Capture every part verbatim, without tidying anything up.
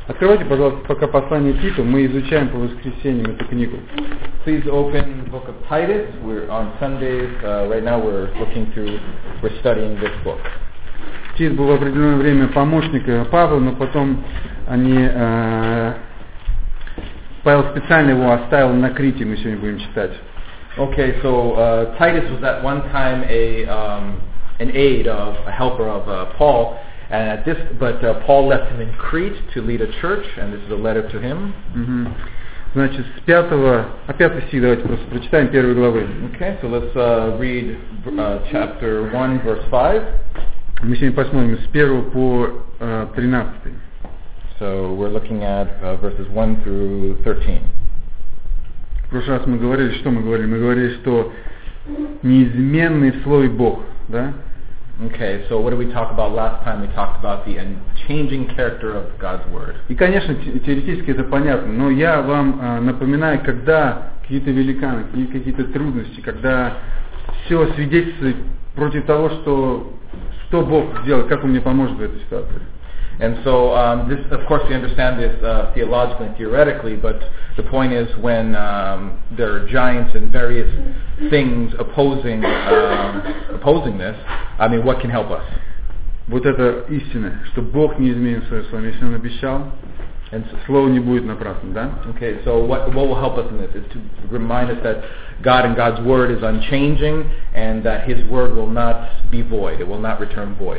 Открывайте, пожалуйста, пока послание Титу, мы изучаем по воскресеньям эту книгу. Please open the book of Titus. We're on Sundays. Uh, right now we're looking through, we're studying this book. Тит был в определенное время помощником Павла, но потом они, э, Павел специально его оставил на Крите, мы сегодня будем читать. Okay, so uh, Titus was at one time a um, an aide of a helper of uh, Paul, and at this, but uh, Paul left him in Crete to lead a church, and this is a letter to him. Mm-hmm. Значит, с пятого, а пятый стих давайте просто прочитаем первой главы. Okay, so let's uh, read uh, chapter one, verse five. Мы сегодня посмотрим с первого по uh, тринадцатый. So we're looking at uh, verses one through thirteen. В прошлый раз мы говорили, что мы говорили? Мы говорили, что неизменный слой Бог, да? Okay, so what did we talk about last time? We talked about the unchanging character of God's Word. И, конечно, теоретически это понятно, но я вам э, напоминаю, когда какие-то великаны, какие-то трудности, когда все свидетельствует против того, что, что Бог сделает, как Он мне поможет в этой ситуации. And so, um, this, of course, we understand this uh, theologically and theoretically, but the point is when um, there are giants and various things opposing um, opposing this, I mean, what can help us? Вот это истина, что Бог не изменит свое слово. Если Он обещал, слово не будет напрасно, да? Okay, so what, what will help us in this is to remind us that God and God's Word is unchanging and that His Word will not be void. It will not return void.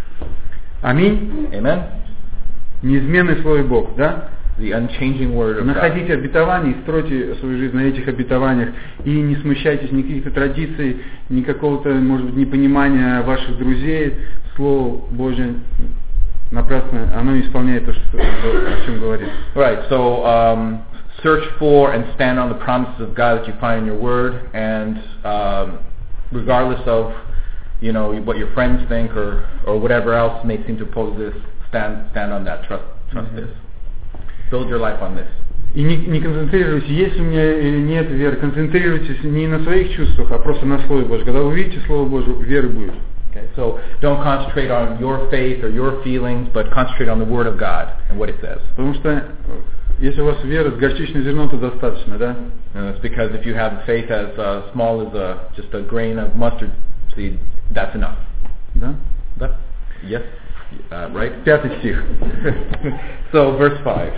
Аминь. Amen. Неизменный слой Бог, да? The unchanging word of God. Находите обетования и стройте свою жизнь на этих обетованиях. И не смущайтесь ни каких-то традиций, ни какого-то, может быть, непонимания ваших друзей. Слово Божье напрасно, оно исполняет то, что, о чем говорит. Right, so um, search for and stand on the promises of God that you find in your word, and um, regardless of you know, what your friends think or, or whatever else may seem to oppose this, stand stand on that, trust trust mm-hmm. this. Build your life on this. И не, не концентрируйтесь, есть у меня или нет веры, концентрируйтесь не на своих чувствах, а просто на Слове Божьем. Когда вы увидите Слово Божье, веры будет. Okay, so don't concentrate on your faith or your feelings, but concentrate on the Word of God and what it says. Потому что если у вас вера с горчичным зерном, то достаточно, да? And it's because if you have faith as uh, small as a, just a grain of mustard seed, that's enough. Да? Да? Yes. Uh, right? Пятый стих. So, verse five.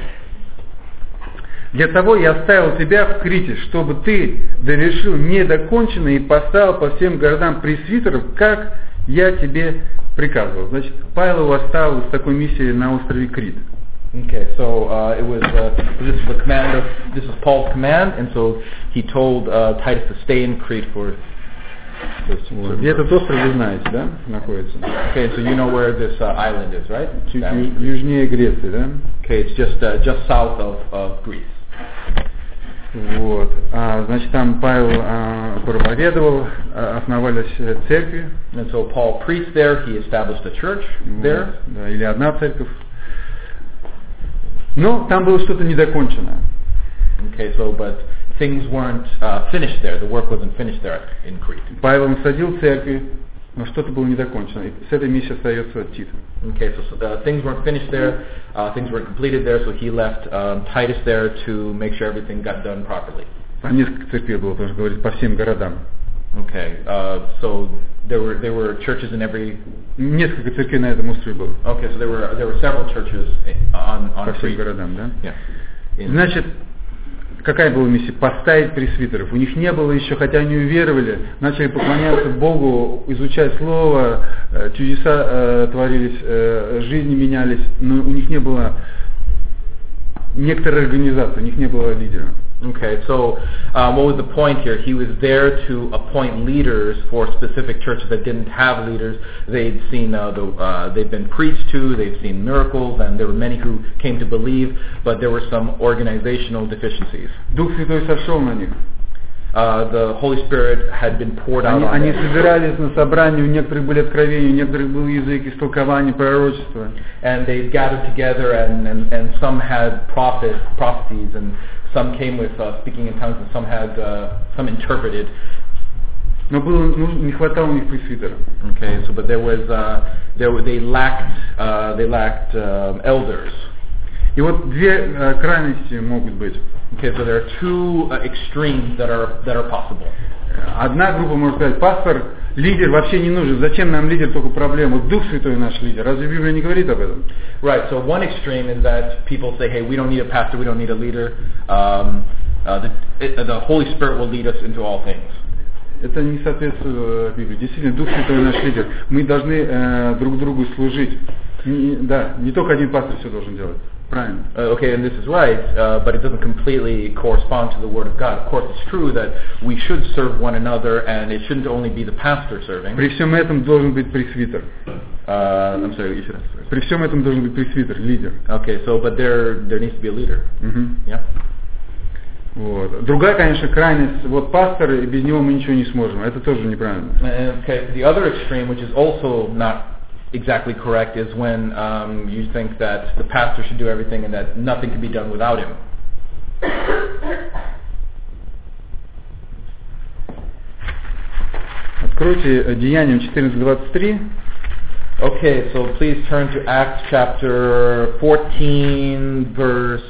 Для того я оставил тебя в Крите, чтобы ты довершил недоконченное и поставил по всем городам пресвитеров, как я тебе приказывал. Значит, Павел его оставил с такой миссией на острове Крит. Okay, so uh, it was uh, this was the command of this was Paul's command, and so he told uh, Titus to stay in Crete for. Вот. И этот остров вы знаете, да, находится? Okay, so you know where this uh, island is, right? Чуть ю- южнее Греции, да? Okay, it's just uh, just south of, of Greece. Вот. А, значит, там Павел а, проповедовал, а, основались церкви. And so Paul preached there. He established a church Вот, there. да, или одна церковь. Но там было что-то недоконченное. Okay, so but things weren't uh, finished there. The work wasn't finished there in Crete. Павел насадил церкви, но что-то было недокончено. И с этой миссией остается Тит. Okay, so uh, things weren't finished there. Uh, things weren't completed there. So he left um, Titus there to make sure everything got done properly. Там несколько церквей было, тоже говорит, по всем городам. Okay, uh, so there were there were churches in every. Несколько церквей на этом острове было. Okay, so there were there were several churches on on По всем Crete. городам, да? Yeah. In, Значит, какая была миссия? Поставить пресвитеров. У них не было еще, хотя они уверовали, начали поклоняться Богу, изучать Слово, чудеса э, творились, э, жизни менялись, но у них не было некоторой организации, у них не было лидера. Okay, so um, what was the point here? He was there to appoint leaders for specific churches that didn't have leaders. They'd seen uh, the uh, they'd been preached to, they'd seen miracles, and there were many who came to believe, but there were some organizational deficiencies. Дух Святой сошел на них. Uh, the Holy Spirit had been poured out Они, on они them. собирались на собрании, у некоторых были откровения, у некоторых был язык, истолкование, пророчество. And they gathered together, and, and, and some had prophet, prophecies, and some came with uh, speaking in tongues, and some had uh, some interpreted. Но было, ну, не хватало у них пресвитера. Okay, so but there was uh, there were, they lacked uh, they lacked um, elders. И вот две э, крайности могут быть. Okay, so there are two uh, extremes that are that are possible. Одна группа может сказать, пастор, лидер вообще не нужен, зачем нам лидер, только проблема, Дух Святой наш лидер, разве Библия не говорит об этом? Right, so one extreme is that people say, hey, we don't need a pastor, we don't need a leader, um, uh, the, it, the Holy Spirit will lead us into all things. Это не соответствует Библии. Действительно, Дух Святой наш лидер. Мы должны э, друг другу служить. Не, да, не только один пастор все должен делать. Правильно. Uh, okay, and this is right, uh, but it doesn't completely correspond to the Word of God. Of course, it's true that we should serve one another, and it shouldn't only be the pastor serving. При всем этом должен быть пресвитер. Uh, I'm sorry, you should have. При всем этом должен быть пресвитер, лидер. Okay, so but there there needs to be a leader. Uh-huh. Yeah. Вот. Другая, конечно, крайность, вот пастор, и без него мы ничего не сможем. Это тоже неправильно. Okay, the other extreme, which is also not exactly correct, is when um, you think that the pastor should do everything and that nothing can be done without him. Откройте Деяниям четырнадцать двадцать три. Okay, so please turn to Acts chapter fourteen, verse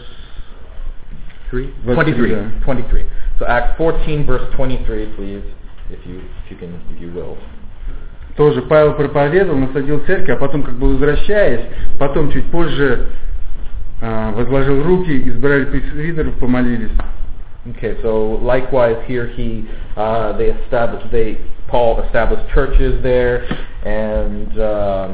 three? twenty-three. twenty-three. So Acts fourteen, verse twenty-three, please, if you if you can, if you will. Тоже Павел проповедовал, насадил церковь, а потом, как бы возвращаясь, потом чуть позже э, возложил руки, избрали пресвитеров, помолились. Okay, so likewise here he uh, they established they Paul established churches there, and uh,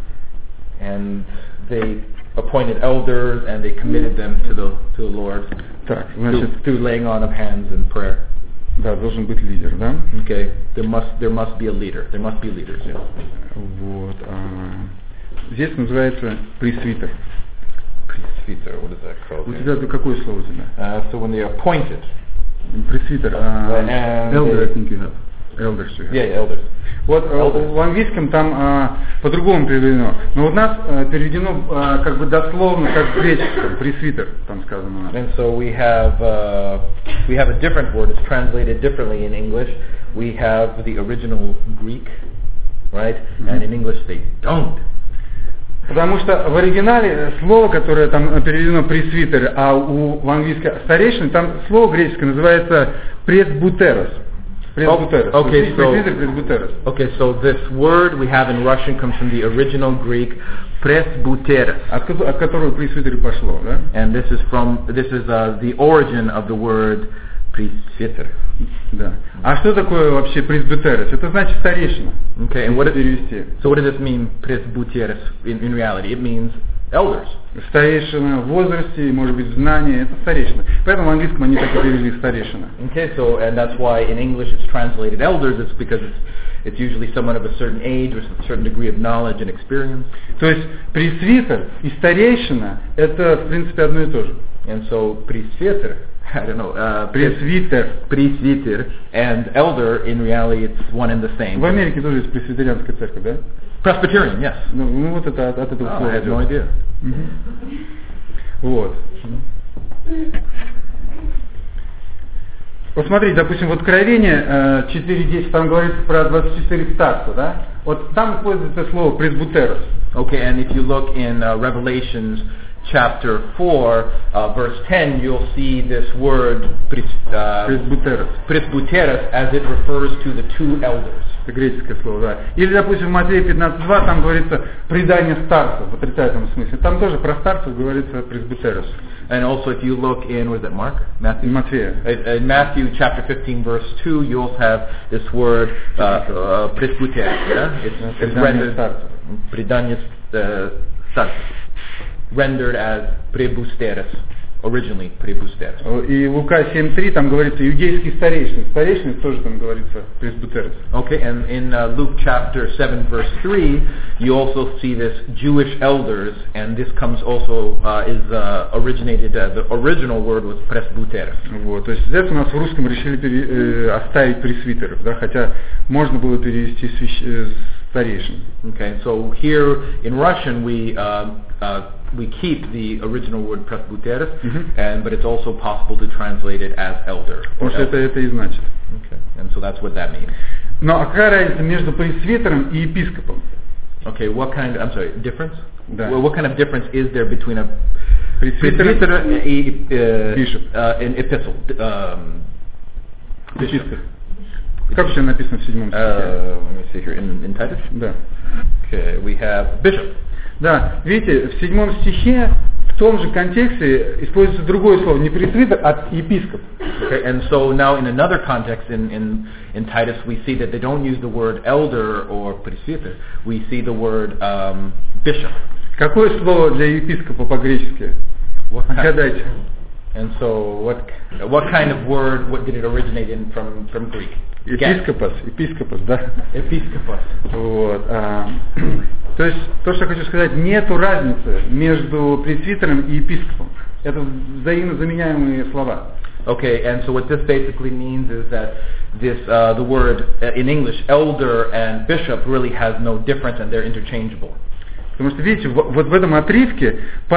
and they appointed elders, and they committed them to the to the Lord Так, значит, through, through laying on of hands and prayer. Да, должен быть лидер, да? Okay, there must there must be a leader. There must be leaders. Yes. Вот. А, здесь называется пресвитер. Presbyter, what is that called? У тебя какое слово у тебя? Uh, so when they are appointed. Пресвитер. Uh, elder, I think you have. Elders you have. Yeah, yeah, elders. Вот elders. В английском там а, по-другому переведено. Но у нас а, переведено а, как бы дословно, как в греческом. Пресвитер, там сказано. And so we have uh, we have a different word. It's translated differently in English. We have the original Greek, right? Mm-hmm. And in English they don't. Потому что в оригинале слово, которое там переведено пресвитер, а у, в английском старейшин, там слово греческое называется пресбутерос. Пресбутерос. Oh, okay, so, пресбутерос. Okay, so this word we have in Russian comes from the original Greek presbyteros, от, от которого пресвитер пошло, да? And this is from this is uh, the origin of the word presbyter. Да. А что такое вообще пресбутерос? Это значит старейшина. Okay, and what it, перевести. So what does this mean, presbyteros? In, in reality, it means elders. Старейшина в возрасте, может быть, в знании, это старейшина. Поэтому в английском они так и перевели старейшина. Okay, so and that's why in English it's translated elders. It's because it's it's usually someone of a certain age with a certain degree of knowledge and experience. То есть пресвитер и старейшина это в принципе одно и то же. And so presbyter, I don't know, uh, пресвитер, presbyter and elder, in reality it's one and the same. В Америке тоже есть пресвитерианская церковь, да? Presbyterian, yes. Ну, ну вот это от, от этого oh, слова. I had no idea. Mm-hmm. Вот. Вот смотрите, допустим, в Откровении четыре десять там говорится про двадцать четыре старца, да? Вот там используется слово пресбутерос. Okay, and if you look in uh, Revelations chapter four, uh, verse ten, you'll see this word pres, uh, presbyteros. presbyteros as it refers to the two elders. Это греческое слово, да. Или, допустим, в Матфея пятнадцать два там говорится предание старцев в отрицательном смысле. Там тоже про старцев говорится presbyteros. And also if you look in, what is that, Mark? Matthew? Матфея. In Matthew chapter fifteen, verse two, you also have this word uh, uh, presbyteros. Yeah? It's, it's rendered предание старцев. Rendered as prebusteros, originally prebusteros. И Лука семь три там говорится иудейский старейшин. Старейшин тоже там говорится presbyteros. Okay, and in uh, Luke chapter seven verse three, you also see this Jewish elders, and this comes also uh, is uh, originated. Uh, the original word was presbyteros. Вот, то есть здесь у нас в русском решили пере, э, оставить пресвитеров, да, хотя можно было перевести свящ... э, старейшин. Okay, so here in Russian we uh, uh, we keep the original word presbyteros, mm-hmm. and but it's also possible to translate it as elder. Потому что это, это и значит. Okay, and so that's what that means. Но а какая разница между пресвитером и епископом? Okay, what kind? I'm sorry, difference? Да. Well, what kind of difference is there between a Пресвитер и э, Bishop. uh, in epistle. Um, Епископ. Как у тебя написано в седьмом стихе? Uh, let me see here in, in Titus. Да. Okay, we have bishop. Да, видите, в седьмом стихе в том же контексте используется другое слово, не пресвитер, а епископ. Okay, and so now in another context in, in, in Titus we see that they don't use the word elder or presbyter. We see the word um, bishop. Какое слово для епископа по-гречески? What kind, Гадайте. and so what what kind of word, what did it originate in from, from Greek? Епископос, епископос, да? Episkopos. Вот. А, то есть, то, что я хочу сказать, нету разницы между пресвитером и епископом. Это взаимно заменяемые слова. Okay, and so what this basically means is that this uh, the word uh, in English, elder and bishop, really has no difference and they're interchangeable. Потому что, видите, вот в этом отрывке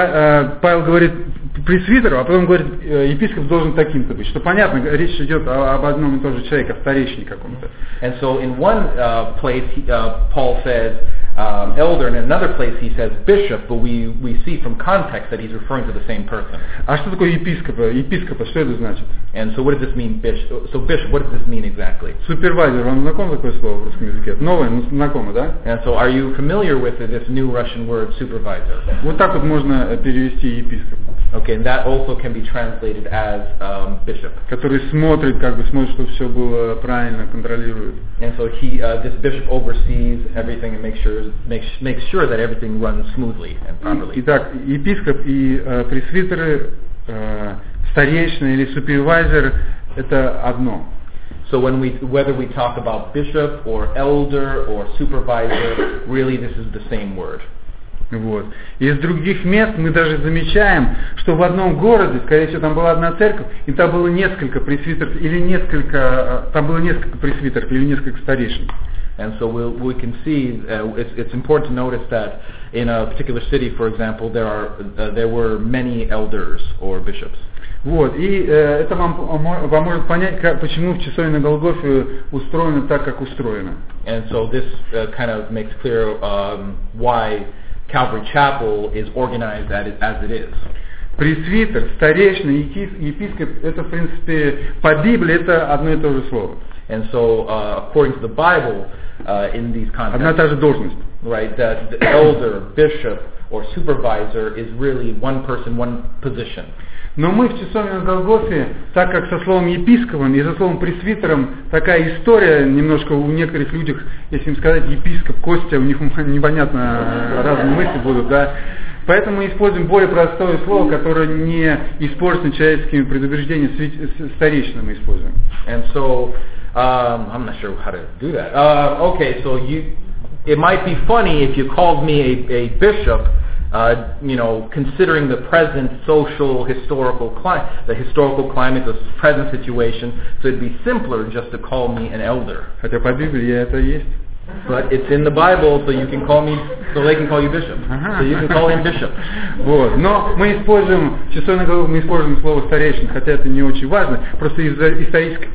Павел говорит пресвитеру, а потом говорит, епископ должен таким-то быть. Что понятно, речь идет об одном и том же человеке, о старейшине каком-то. And so in one uh, place, uh, Paul says um, elder, and in another place he says bishop, but we, we see from context that he's referring to the same person. А что такое епископ? Епископа, что это значит? And so what does this mean, bishop? So bishop, what does this mean exactly? Супервайзер, вам знакомо такое слово в русском языке? Новое, но знакомо, да? And so are you familiar with this new Russian word supervisor? Вот так вот можно перевести епископ. Okay, and that also can be translated as um, bishop. Который смотрит, как бы смотрит, чтобы все было правильно, контролирует. And so he, uh, this bishop oversees everything and makes sure makes makes sure that everything runs smoothly and properly. Итак, епископ и э, пресвитеры, э, старейшина или супервайзер – это одно. So when we, whether we talk about bishop or elder or supervisor, really this is the same word. Вот. Из других мест мы даже замечаем, что в одном городе, скорее всего, там была одна церковь, и там было несколько пресвитеров, или несколько, там было несколько пресвитеров, или несколько старейшин. And so we'll, we can see, uh, it's, it's important to notice that in a particular city, for example, there are uh, there were many elders or bishops. Вот, и э, это вам поможет понять, как, почему в часовне на Голгофе устроено так, как устроено. And so this uh, kind of makes clear um, why Calvary Chapel is organized as it, as it is. Пресвитер, старейшина, епископ, это, в принципе, по Библии это одно и то же слово. And so, uh, according to the Bible, uh, in these contexts, одна и та же должность. Right, that the elder, bishop, or supervisor is really one person, one position. Но мы в часовне на Голгофе, так как со словом епископом и со словом пресвитером такая история немножко у некоторых людей, если им сказать епископ, Костя, у них непонятно разные мысли будут, да. Поэтому мы используем более простое слово, которое не используется человеческими предубеждениями, старейшина мы используем. And so, um, I'm not sure how to do that. Uh, okay, so you, it might be funny if you called me a, a bishop. Uh, you know, considering the present social, historical climate, the historical climate, the present situation, so it'd be simpler just to call me an elder. Хотя по Библии это есть. But it's in the Bible, so you can call me, so they can call you bishop. So you can call him bishop. Вот. Но мы используем, в часовне на Голгофе мы используем слово старейшин, хотя это не очень важно, просто из, исторической,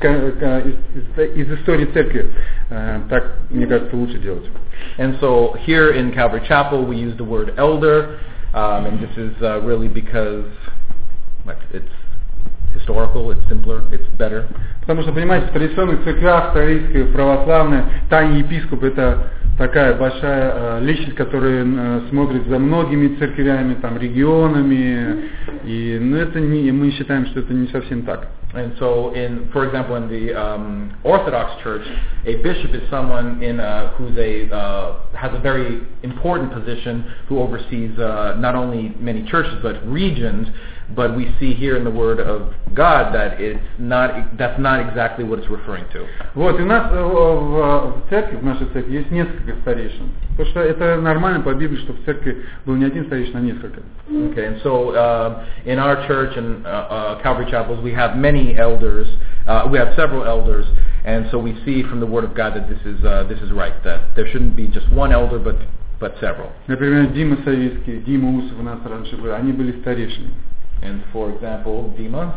из, из истории церкви так, мне кажется, лучше делать. And so here in Calvary Chapel we use the word elder, um, and this is uh, really because what, it's historical, it's simpler, it's better. Потому что, понимаете, в традиционных церквях, в православной, тайный епископ это такая большая э, личность, которая э, смотрит за многими церквями, там, регионами, и, ну, это не, мы считаем, что это не совсем так. And so, in, for example, in the um, Orthodox Church, a bishop is someone in uh, who's a uh, has a very important position, who oversees uh, not only many churches but regions. But we see here in the Word of God that it's not that's not exactly what it's referring to. Вот, и у нас в, в церкви, в нашей церкви, есть несколько старейшин. Потому что это нормально по Библии, что в церкви был не один старейшин, а несколько. Okay, and so uh, in our church and uh, uh, Calvary Chapels, we have many elders. Uh, we have several elders, and so we see from the Word of God that this is uh, this is right. That there shouldn't be just one elder, but but several. Например, Дима Савицкий, Дима Усов у нас раньше были, они были старейшинами. And for example, Dima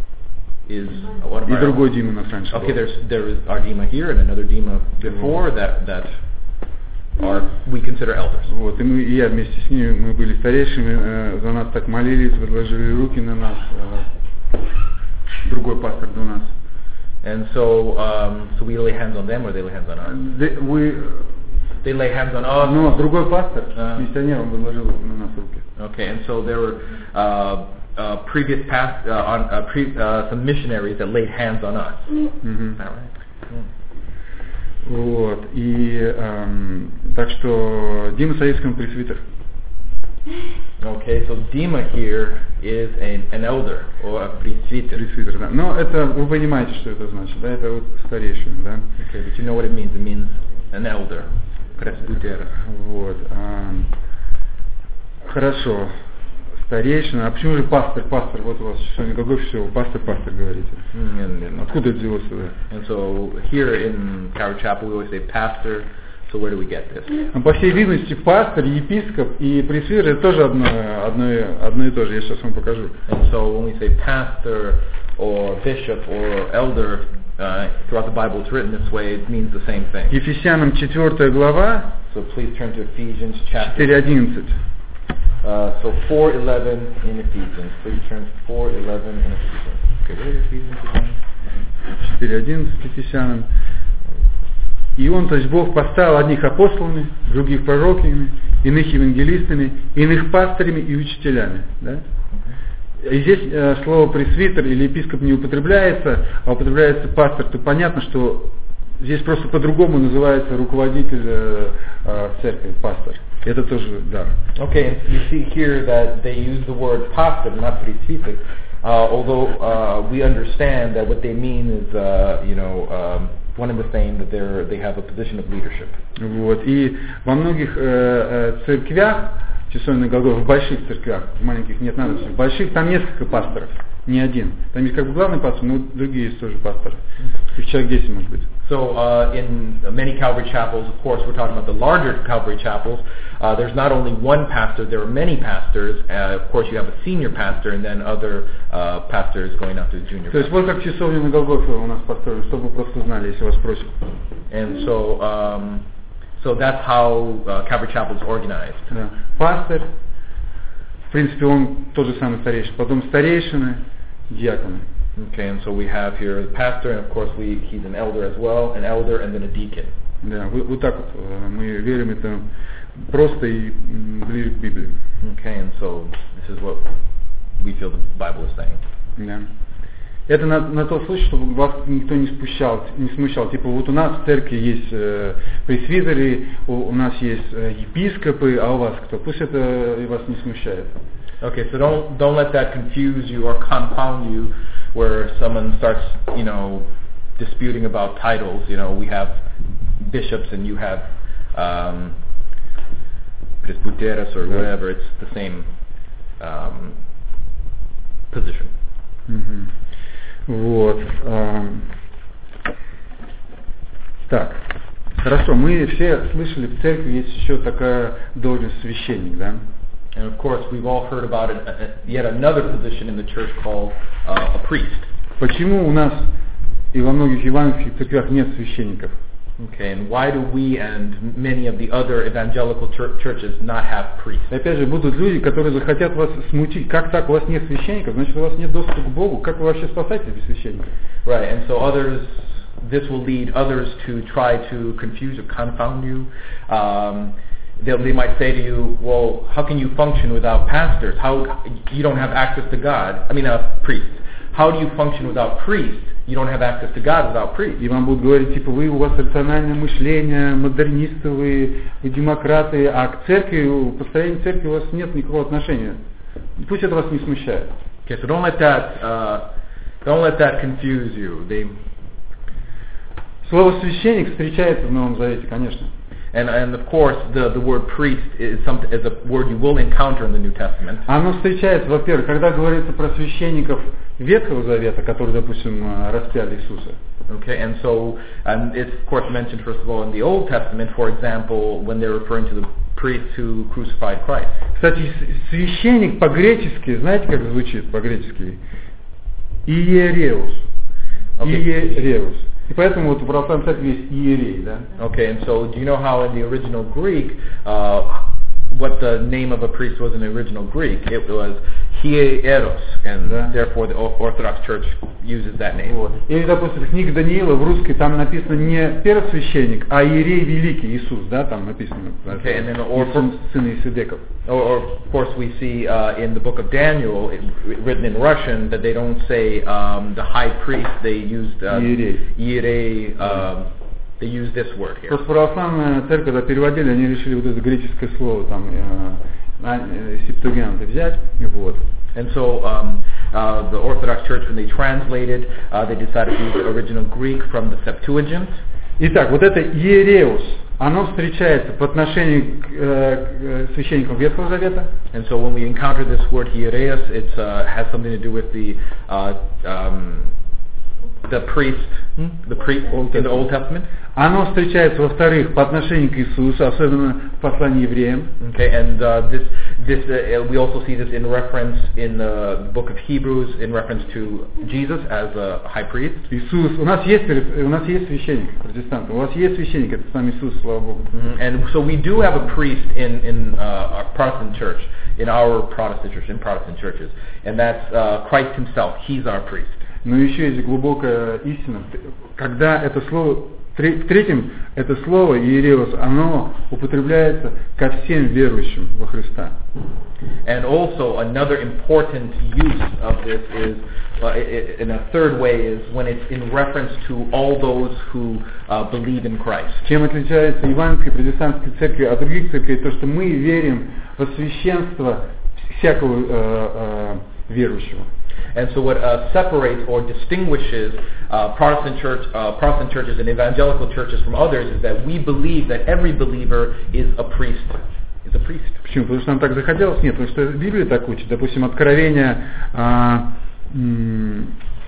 is one of И our... другой Дима у нас раньше был. Okay, there's there is our Dima here and another Dima before that that are we consider elders. Вот, и, мы, и я вместе с ними, мы были старейшими, э, за нас так молились, возложили руки на нас, э, другой пастор до нас. And so, um, so we lay hands on them, or they lay hands on us? They, we, They lay hands on us. но другой пастор, Uh. миссионер, он возложил на нас руки. Okay, and so there were uh, uh, previous past, uh, on, uh, pre, uh, some missionaries that laid hands on us. Мгм. Is that right? Mm. Вот, и эм, так что Дима Савицкий пресвитер. Okay, so Dima here is an, an elder, or a presbyter. Пресвитер, да. Но это, вы понимаете, что это значит, да, это вот старейший, да. Okay, but you know what it means. It means an elder, presbyter. Вот. эм, хорошо. Старейшина. А почему же пастор, пастор? Вот у вас сегодня какой все, пастор, пастор говорите. Mm, and, and, Откуда это взялось сюда? and so here in Calvary Chapel we always say pastor. So where do we get this? По всей видимости, пастор, епископ и пресвитер это тоже одно, одно, одно и то же. Я сейчас вам покажу. And so when we say pastor or bishop or elder, uh, throughout the Bible it's written this way, it means the same thing. Ефесянам четвёртая глава, So please turn to Ephesians chapter. четыре одиннадцать. Uh, so four eleven in Ephesians. Please turn to four eleven in Ephesians. Okay, where is Ephesians again? четыре одиннадцать Ефесянам. И он, то есть Бог поставил одних апостолами, других пророками, иных евангелистами, иных пастырями и учителями. Да? И здесь э, слово пресвитер или епископ не употребляется, а употребляется пастор, то понятно, что здесь просто по-другому называется руководитель э, э, церкви, пастор. Это тоже дар. Okay, and you see here that they use the word pastor, not presbyter, uh, although uh, we understand that what they mean is, uh, you know, um, one and the same, that they're, they have a position of leadership. Вот. И во многих э, э, церквях, часовенных голов, в больших церквях, в маленьких нет надо, в больших там несколько пасторов, не один. Там есть как бы главный пастор, но другие есть тоже пасторы. Их человек десять может быть. So uh, in many Calvary chapels, of course, we're talking about the larger Calvary chapels, uh, there's not only one pastor, there are many pastors. Uh, of course, you have a senior pastor and then other uh, pastors going up to the junior То есть pastor. вот как часовня на Голгофе у нас построили, чтобы вы просто знали, если вас спросят. And so, um, so that's how uh, Calvary Chapel is organized. Да. Пастор, в принципе, он тот же самый старейший. Потом старейшины, диаконы. Okay, and so we have here the pastor, and of course we, he's an elder as well, an elder and then a deacon. Да, вот, вот так вот мы верим, это просто и м, ближе к Библии. Okay, and so this is what we feel the Bible is saying. Да. Это на, на тот случай, чтобы вас никто не смущал, не смущал. Типа вот у нас в церкви есть э, пресвитеры, у, у нас есть э, епископы, а у вас кто? Пусть это вас не смущает. Okay, so don't don't let that confuse you or confound you, where someone starts, you know, disputing about titles. You know, we have bishops and you have um, presbyteros or whatever. It's the same um, position. Угу. Вот. эм. Так. Хорошо, мы все слышали, в церкви есть еще такая должность священник, да? And of course, we've all heard about it, uh, yet another position in the church called uh, a priest. Почему у нас и во многих евангельских церквях нет священников? Okay, and why do we and many of the other evangelical church churches not have priests? И опять же, будут люди, которые захотят вас смутить. Как так, у вас нет священников? Значит, у вас нет доступа к Богу. Как вы вообще спасаетесь без священника? Right, and so others, this will lead others to try to confuse or confound you. Um, They, they might say to you, well, how can you function without pastors? How you don't have access to God? I mean, uh, priests. How do you function without priests? You don't have access to God without priests. И вам будут говорить, типа, вы, у вас рациональное мышление, модернисты, вы, вы демократы, а к церкви, у построения церкви у вас нет никакого отношения. Пусть это вас не смущает. Okay, so don't let that uh, don't let that confuse you. They Слово священник встречается в Новом Завете, конечно. And, and of course, the, the word priest is, some, is a word you will encounter in the New Testament. Оно встречается, во-первых, когда говорится про священников Ветхого Завета, которые, допустим, распяли Иисуса. Okay, and so um, it's of course mentioned first of all in the Old Testament, for example, when they're referring to the priests who crucified Christ. Кстати, священник по-гречески, знаете, как звучит по-гречески? Иереус. Okay. Иереус. И поэтому вот в православной церкви есть иерей, да? Okay, and so do you know how in the original Greek, uh, what the name of a priest was in the original Greek? It was hieros, and Да. therefore the Orthodox Church uses that name. Вот. Или, допустим, книга Даниила в русской, там написано не первосвященник, а иерей великий Иисус, да, там написано. Okay, and then the or- Иисус, сын Иосидеков. Or, or of course we see uh, in the book of Daniel, it, written in Russian, that they don't say um, the high priest, they used uh, Иерей. Iere, um, they use this word here. Просто православная церковь, когда переводили, они решили вот это греческое слово, там, э, септугинты взять, вот. And so um, uh, the Orthodox Church, when they translated, uh, they decided to use the original Greek from the Septuagint. Итак, вот это иереус, оно встречается по отношению к, э, к священникам Ветхого Завета. And so when we encounter this word hiereus, it uh, has something to do with the uh, um, the priest, the priest in the Old Testament. Оно встречается, во-вторых, по отношению к Иисусу, особенно в послании евреям. Okay, and uh, this, this, uh, we also see this in reference in the book of Hebrews, in reference to Jesus as a high priest. Иисус, у нас есть, у нас есть священник, протестанты, у вас есть священник, это сам Иисус, слава Богу. Mm-hmm. And so we do have a priest in, in uh, our Protestant church, in our Protestant church, in Protestant churches, and that's uh, Christ himself. He's our priest. Но еще есть глубокая истина, когда это слово, в-третьем, это слово иереус, оно употребляется ко всем верующим во Христа. And also another important use of this is, uh, in a third way, is when it's in reference to all those who uh, believe in Christ. Чем отличается евангельская протестантская церковь от других церквей, то что мы верим во священство всякого э, э, верующего. And so what uh, separates or distinguishes uh, Protestant church, uh, Protestant churches and evangelical churches from others is that we believe that every believer is a priest. Is a priest. Почему? Потому что нам так захотелось? Нет, потому что Библия так учит. Допустим, Откровение а, м,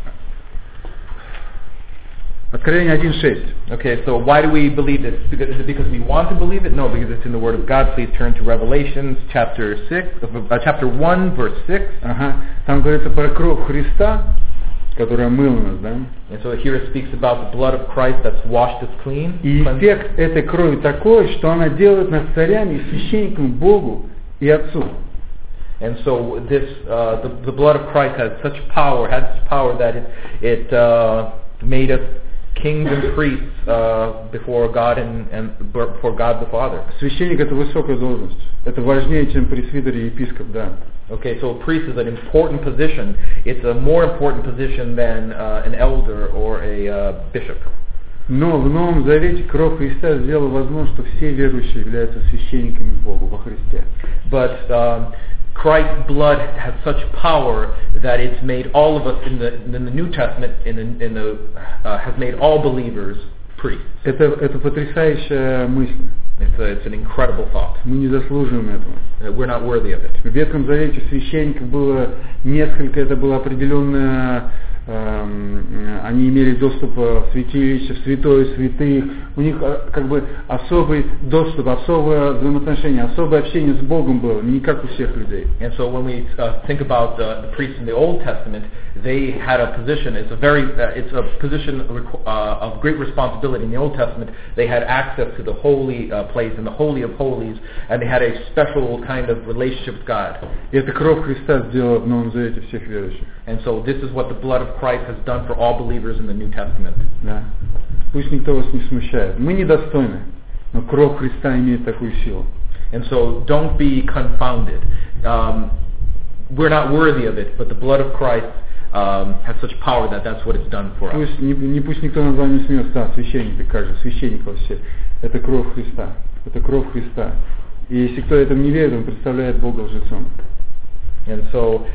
Откровение один шесть. Okay, so why do we believe this? Because, is it because we want to believe it? No, because it's in the Word of God. Please turn to Revelations chapter six, uh, chapter one, verse six. Ага. Там говорится про кровь Христа, которая омыла нас, да? And so here it speaks about the blood of Christ that's washed us clean. И эффект этой крови такой, что она делает нас царями и священниками Богу и Отцу. And so this, uh, the, the blood of Christ has such power, has such power that it, it uh, made us kings and priests uh, before God and, and before God the Father. Священник — это высокая должность. Это важнее, чем пресвитер и епископ, да. Okay, so a priest is an important position. It's a more important position than uh, an elder or a uh, bishop. Но в Новом Завете кровь Христа сделала возможным, что все верующие являются священниками Богу во Христе. But um, Christ's blood has such power that it's made all of us in the in the New Testament in the, in the uh, has made all believers priests. Это это потрясающая мысль. It's a, it's an incredible thought. Мы не заслуживаем этого. We're not worthy of it. В Ветхом Завете священников было несколько, это было определенное, эм, они имели доступ в святилище, в святое святых, у них как бы особый доступ, особое взаимоотношение, особое общение с Богом было, не как у всех людей. And so when we uh, think about uh, the priests in the Old Testament, they had a position. It's a very, uh, it's a position uh, of great responsibility. In the Old Testament, they had access to the holy uh, place and the holy of holies, and they had a special kind of relationship with God. И это кровь Христа сделала в Новом Завете всех верующих. And so this is what the blood of Christ has done for all believers in the New Testament. Да. Пусть никто вас не смущает. Мы недостойны, но кровь Христа имеет такую силу. And so don't be confounded. Um, we're not worthy of it, but the blood of Christ um, has such power that that's what it's done for us. Пусть не, не пусть никто над вами не смеется, а священник, ты как же, священник вообще. Это кровь Христа. Это кровь Христа. И если кто этому не верит, он представляет Бога лжецом. And so,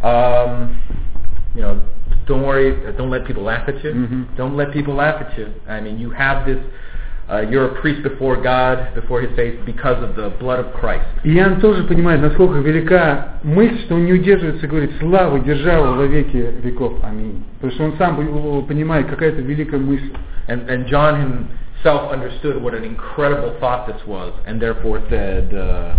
um, you know, don't worry, don't let people laugh at you. Mm-hmm. Don't let people laugh at you. I mean, you have this, uh, you're a priest before God, before His face, because of the blood of Christ. И Иоанн тоже понимает, насколько велика мысль, что он не удерживается и говорит: слава, держава во веки веков. Аминь. Потому что он сам понимает, какая это великая мысль. And, and John himself understood what an incredible thought this was, and therefore said, uh,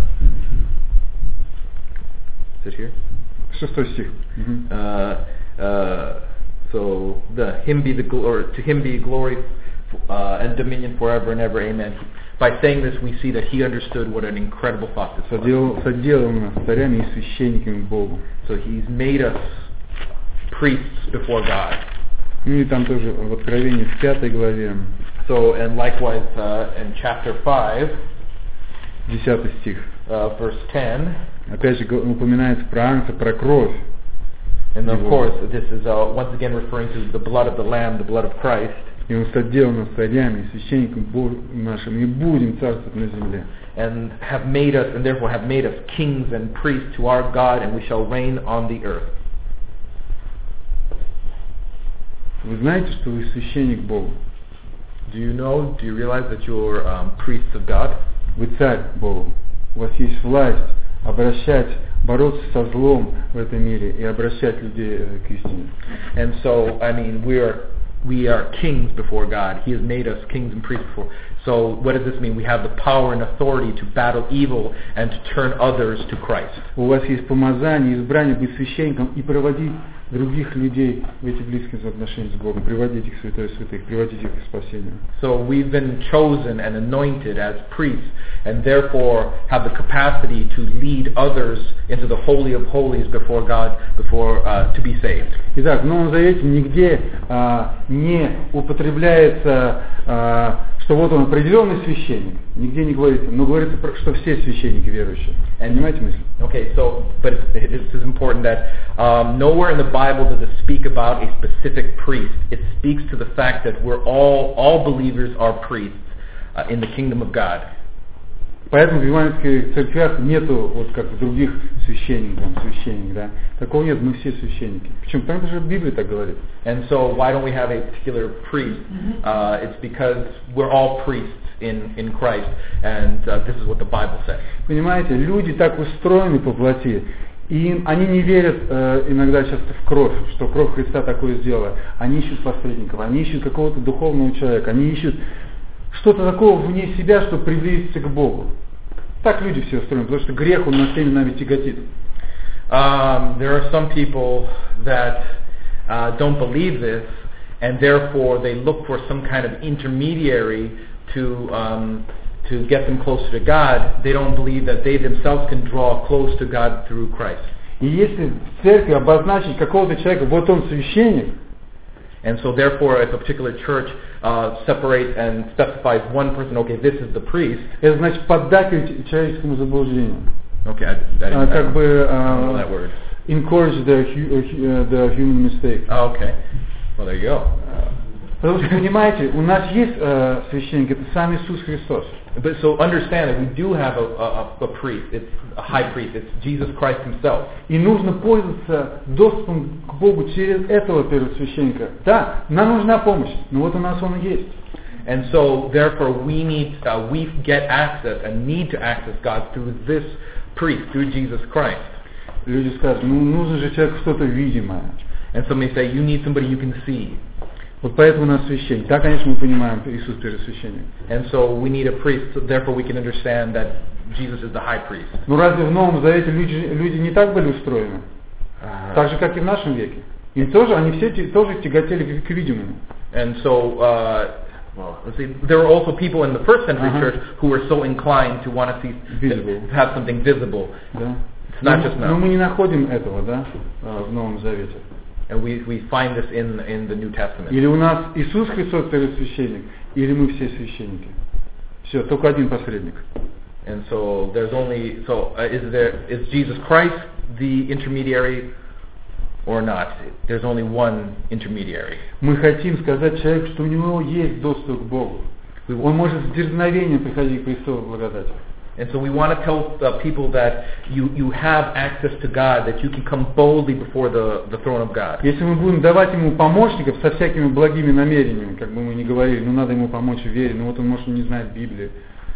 is it here? Шестой стих. Uh, uh, So the him be the glory, to him be glory uh, and dominion forever and ever. Amen. By saying this, we see that he understood what an incredible thought this was. Соделал, соделал нас царями и священниками Богу. So he's made us priests before God. Ну и там тоже в Откровении в пятой главе, So and likewise uh, in chapter five, десятый стих, uh, verse ten. опять же упоминается про Агнца, про кровь. And of course, this is uh, once again referring to the blood of the Lamb, the blood of Christ. И Он соделал нас царями и священниками Богом нашим, и будем царствовать на земле. And have made us, and therefore have made us kings and priests to our God, and we shall reign on the earth. Вы знаете, что вы священник Богу? Do you know, do you realize that you're um, priests of God? Вы царь Богу. У вас есть власть обращать, бороться со злом в этом мире и обращать людей к истине. And so, I mean, we are we are kings before God. He has made us kings and priests before. So, what does this mean? We have the power and authority to battle evil and to turn others to Christ. У вас есть помазание, избрание быть священником и проводить других людей в эти близкие отношения с Богом, приводить их в святое святых, приводить их к спасению. So we've been chosen and anointed as priests, and therefore have the capacity to lead others into the holy of holies before God, before uh, to be saved. Итак, в Новом Завете нигде а, не употребляется, а, что вот он определенный священник, нигде не говорится, но говорится, что все священники верующие. Понимаете мысль? Okay, so, but it, it is important that um, nowhere in the Bible does it speak about a specific priest. It speaks to the fact that we're all, all believers are priests uh, in the kingdom of God. Поэтому в евангельских церквях нету вот как в других священников, священник, да? Такого нет, мы все священники. Почему? Потому что Библия так говорит. And so why don't we have a particular priest? Uh, it's because we're all priests in, in Christ, and uh, this is what the Bible says. Понимаете, люди так устроены по плоти, и они не верят э, иногда часто в кровь, что кровь Христа такое сделала. Они ищут посредников, они ищут какого-то духовного человека, они ищут что-то такого вне себя, чтобы приблизиться к Богу. Так люди все устроены, потому что грех, он над всеми нами тяготит. Um, there are some people that uh, don't believe this, and therefore they look for some kind of intermediary to um, to get them closer to God. They don't believe that they themselves can draw close to God through Christ. И если в церкви обозначить какого-то человека, вот он священник, and so therefore if a particular church uh, separates and specifies one person, okay, this is the priest. Это значит поддакивать человеческому заблуждению. Okay, I, I didn't, uh, как бы uh, know that word. Encourage the, uh, the human mistake. Oh, okay. Well, there you go. Потому что, понимаете, у нас есть uh, священник, это сам Иисус Христос. But so understand that we do have a, a, a priest, it's a high priest, it's Jesus Christ himself. И нужно пользоваться доступом к Богу через этого первосвященника. Да, нам нужна помощь, но вот у нас он есть. And so therefore we need, uh, we get access and need to access God through this priest, through Jesus Christ. Люди скажут, ну нужно же человеку что-то видимое. And some may say, you need somebody you can see. Вот поэтому у нас священник. Да, конечно, мы понимаем, Иисус первосвященник. And so we need a priest, so therefore we can understand that Jesus is the high priest. Но разве в Новом Завете люди, люди не так были устроены? Uh, Так же, как и в нашем веке. Им тоже, они все тоже тяготели к видимому. And so, uh, well, let's see, there were also people in the first century Uh-huh. church who were so inclined to want to see, Visible. to have something visible. Да? It's not Но, just но now. мы не находим этого, да, в Новом Завете. And we, we find this in, in the New Testament. Или у нас Иисус Христос первосвященник, или мы все священники. Все, только один посредник. And so there's only, so uh, is there, is Jesus Christ the intermediary or not? There's only one intermediary. Мы хотим сказать человеку, что у него есть доступ к Богу. Он может с дерзновением приходить к престолу благодати. And so we want to tell uh, people that you, you have access to God, that you can come boldly before the, the throne of God. Если мы будем давать ему помощников со всякими благими намерениями, как бы мы ни говорили, ну надо ему помочь в вере, ну вот он, может, не знает Библии.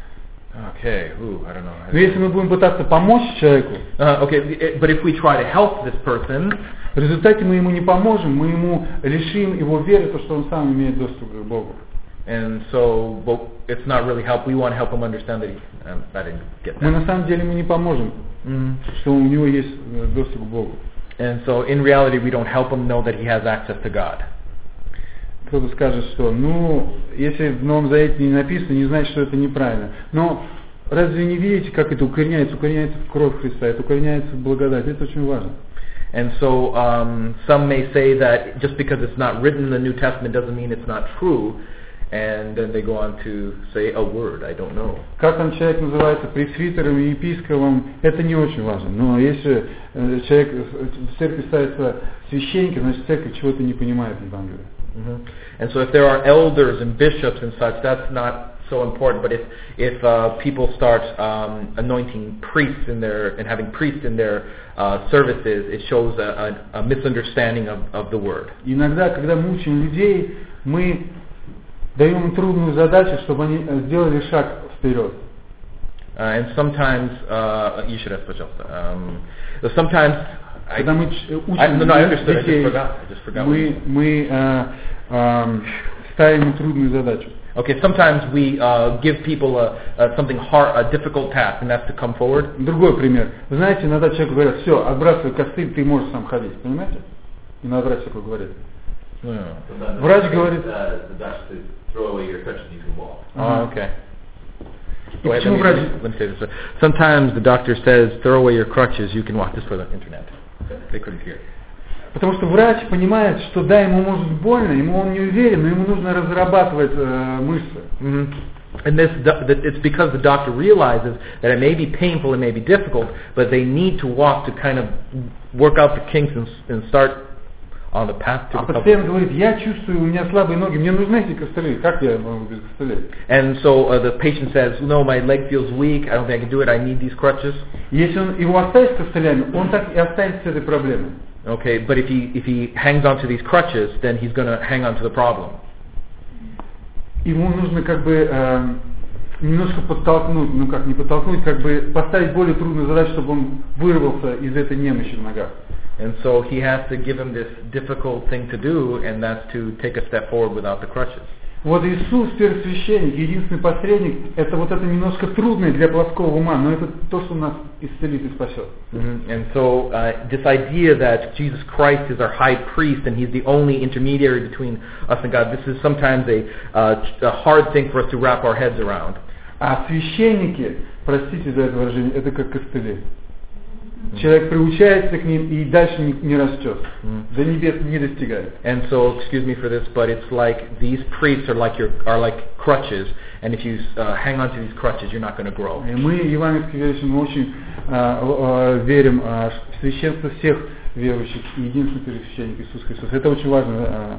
Okay, ooh, I don't know. Но если мы будем пытаться помочь человеку, Uh, okay, but if we try to help this person, в результате мы ему не поможем, мы ему лишим его веры, то, что он сам имеет доступ к Богу. and so, but it's not really help. We want to help him understand that he, um, I didn't get Мы that. на самом деле ему не поможем, Mm. что у него есть доступ к Богу. And so in reality we don't help him know that he has access to God. Кто-то скажет, что, ну, если в Новом Завете не написано, не значит, что это неправильно. Но разве не видите, как это укореняется? Укореняется в кровь Христа, это укореняется в благодать. Это очень важно. And so um, some may say that just because it's not written in the New Testament doesn't mean it's not true. And then they go on to say a word, I don't know. Как там человек называется пресвитером и епископом, это не очень важно. Но если э, человек в церкви ставится священником, значит церковь чего-то не понимает в Евангелии. Mm-hmm. And so if there are elders and bishops and such, that's not so important. But if if uh, people start um, anointing priests in their and having priests in their uh, services, it shows a, a, a misunderstanding of, of the word. Иногда, когда мы учим людей, мы даем им трудную задачу, чтобы они сделали шаг вперед. Uh, and sometimes uh, you should have switched off. Um, sometimes Когда мы учим I, no, no, I understood. детей, I just forgot. I just forgot мы, мы uh, um, ставим им трудную задачу. Okay, sometimes we uh, give people a, a something hard, a difficult task, and that's to come forward. Другой пример. Вы знаете, иногда человек говорит: все, отбрасывай костыль, ты можешь сам ходить. Понимаете? Иногда врач такой говорит. Yeah. Врач говорит. Oh, okay. Go ahead, let, me, let, me, let me say this. Sometimes the doctor says, throw away your crutches, you can walk this for the internet. They couldn't hear. Потому что врач понимает, что да, ему может быть больно, ему он не уверен, но ему нужно разрабатывать э, мышцы. Mm-hmm. And this, it's because the doctor realizes that it may be painful, it may be difficult, but they need to walk to kind of work out the kinks and, and start on the path to recovery. А пациент говорит: я чувствую, у меня слабые ноги, мне нужны эти костыли, как я могу без костылей? And so uh, the patient says, no, my leg feels weak, I don't think I can do it, I need these crutches. Если он его оставит с костылями, он так и останется с этой проблемой. Okay, but if he if he hangs on to these crutches, then he's going to hang on to the problem. Ему нужно как бы э, немножко подтолкнуть, ну как не подтолкнуть, как бы поставить более трудную задачу, чтобы он вырвался из этой немощи в ногах. And so he has to give him this difficult thing to do, and that's to take a step forward without the crutches. Вот Иисус, первосвященник, единственный посредник, это вот это немножко трудное для плоского ума, но это то, что нас исцелит и спасет. Mm-hmm. And so uh, this idea that Jesus Christ is our high priest and he's the only intermediary between us and God, this is sometimes a, uh, a hard thing for us to wrap our heads around. А священники, простите за это выражение, это как костыли. Человек приучается к ним и дальше не, не растет, mm. до небес не достигает. And so, excuse me for this, but it's like these priests are like your are like crutches, and if you uh, hang on to these crutches, you're not going to grow. И мы, евангельские верующие, мы очень э, э, верим э, в священство всех верующих и единственный первосвященник Иисус Христос. Это очень важно. Э,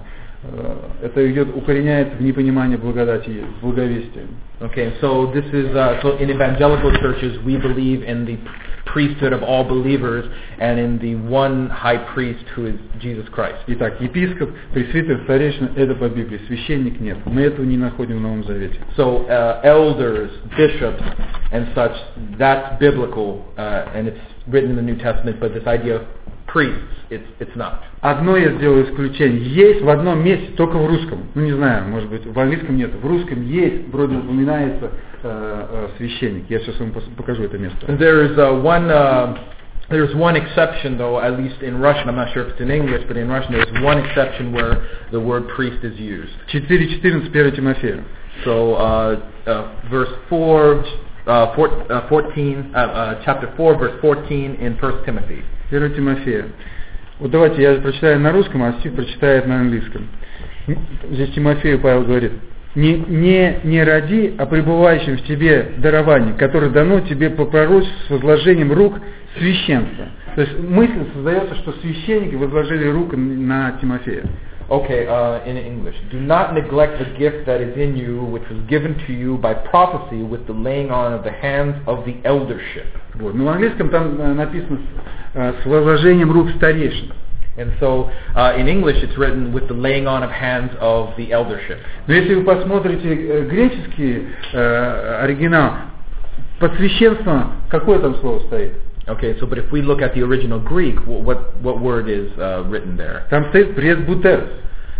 это идет, укореняется в непонимании благодати, в благовестии. Okay, so this is uh, so in evangelical churches we believe in the priesthood of all believers and in the one high priest who is Jesus Christ. Итак, епископ, пресвитер, старейшина — это по Библии, священник нет. Мы этого не находим в Новом Завете. So uh, elders, bishops, and such, that's biblical, uh, and it's written in the New Testament. But this idea of priests, it's it's not. Одно я сделаю исключение. Есть в одном месте, только в русском. Ну не знаю, может быть в английском нет. В русском есть, вроде упоминается э, э, священник. Я сейчас вам покажу это место. There's uh, one uh, there's one exception though, at least in Russian. I'm not sure if it's in English, but in Russian there's one exception where the word priest is used. четыре четырнадцать первое Тимофея. So uh, uh, verse four, uh, four, uh, fourteen, uh, uh, chapter four, verse fourteen in First Timothy. первое Тимофея. Вот давайте я прочитаю на русском, а Стив прочитает на английском. Здесь Тимофею Павел говорит: не, не, не роди о пребывающем в тебе даровании, которое дано тебе по пророчеству с возложением рук священства. То есть мысль создается, что священники возложили руку на Тимофея. Okay, uh, in English. Do not neglect the gift that is in you, which was given to you by prophecy with the laying on of the hands of the eldership. Вот. Но в английском там написано с возложением рук старейшин. And so, uh, in English it's written with the laying on of hands of the eldership. Но если вы посмотрите греческий э, оригинал, под священством какое там слово стоит? Okay, so but if we look at the original Greek, what what word is uh, written there? Там стоит пресбутерос.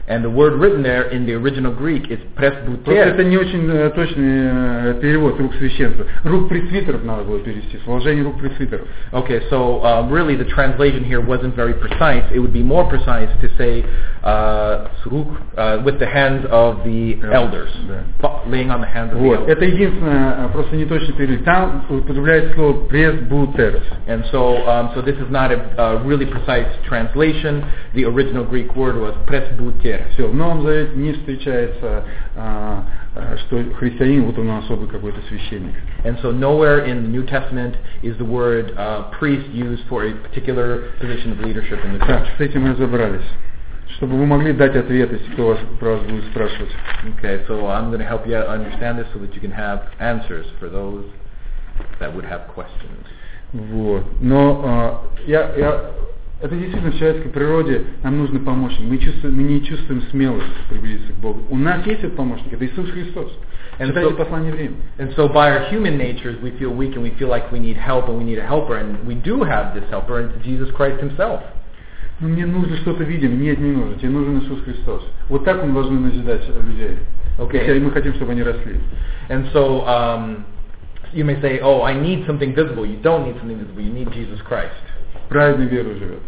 And the word written there in the original Greek is Просто presbyter. это не очень э, точный э, перевод рук священства. Рук пресвитеров надо было перевести, сложение рук пресвитеров. Okay, so um, really the translation here wasn't very precise. It would be more precise to say uh, uh, with the hands of the elders, Да. laying on the hands of the Вот. elders. Это единственное, просто неточный перевод. Там употребляется слово пресбутерос. And so, um, so this is not a uh, really precise translation. The original Greek word was presbyter. Все, в Новом Завете не встречается, а, а, что христианин, вот он особый какой-то священник. And so nowhere in the New Testament is the word uh, priest used for a particular position of leadership in the Так, church. с этим мы разобрались. Чтобы вы могли дать ответ, если кто вас, про вас будет спрашивать. Okay, so I'm going to help you understand this so that you can have answers for those that would have questions. Вот. Но а, я, я, это действительно в человеческой природе нам нужно помочь. Мы, чувствуем, мы не чувствуем смелость приблизиться к Богу. У нас есть этот помощник, это Иисус Христос. Читайте послание Римлянам. And so by our human natures we feel weak and we feel like we need help and we need a helper, and we do have this helper, and it's Jesus Christ himself. Но мне нужно что-то видимое. Нет, не нужно. Тебе нужен Иисус Христос. Вот так мы должны назидать людей. Okay. И мы хотим, чтобы они росли. And so um, you may say, oh, I need something visible. You don't need something visible. You need Jesus Christ. Праведной верой живет.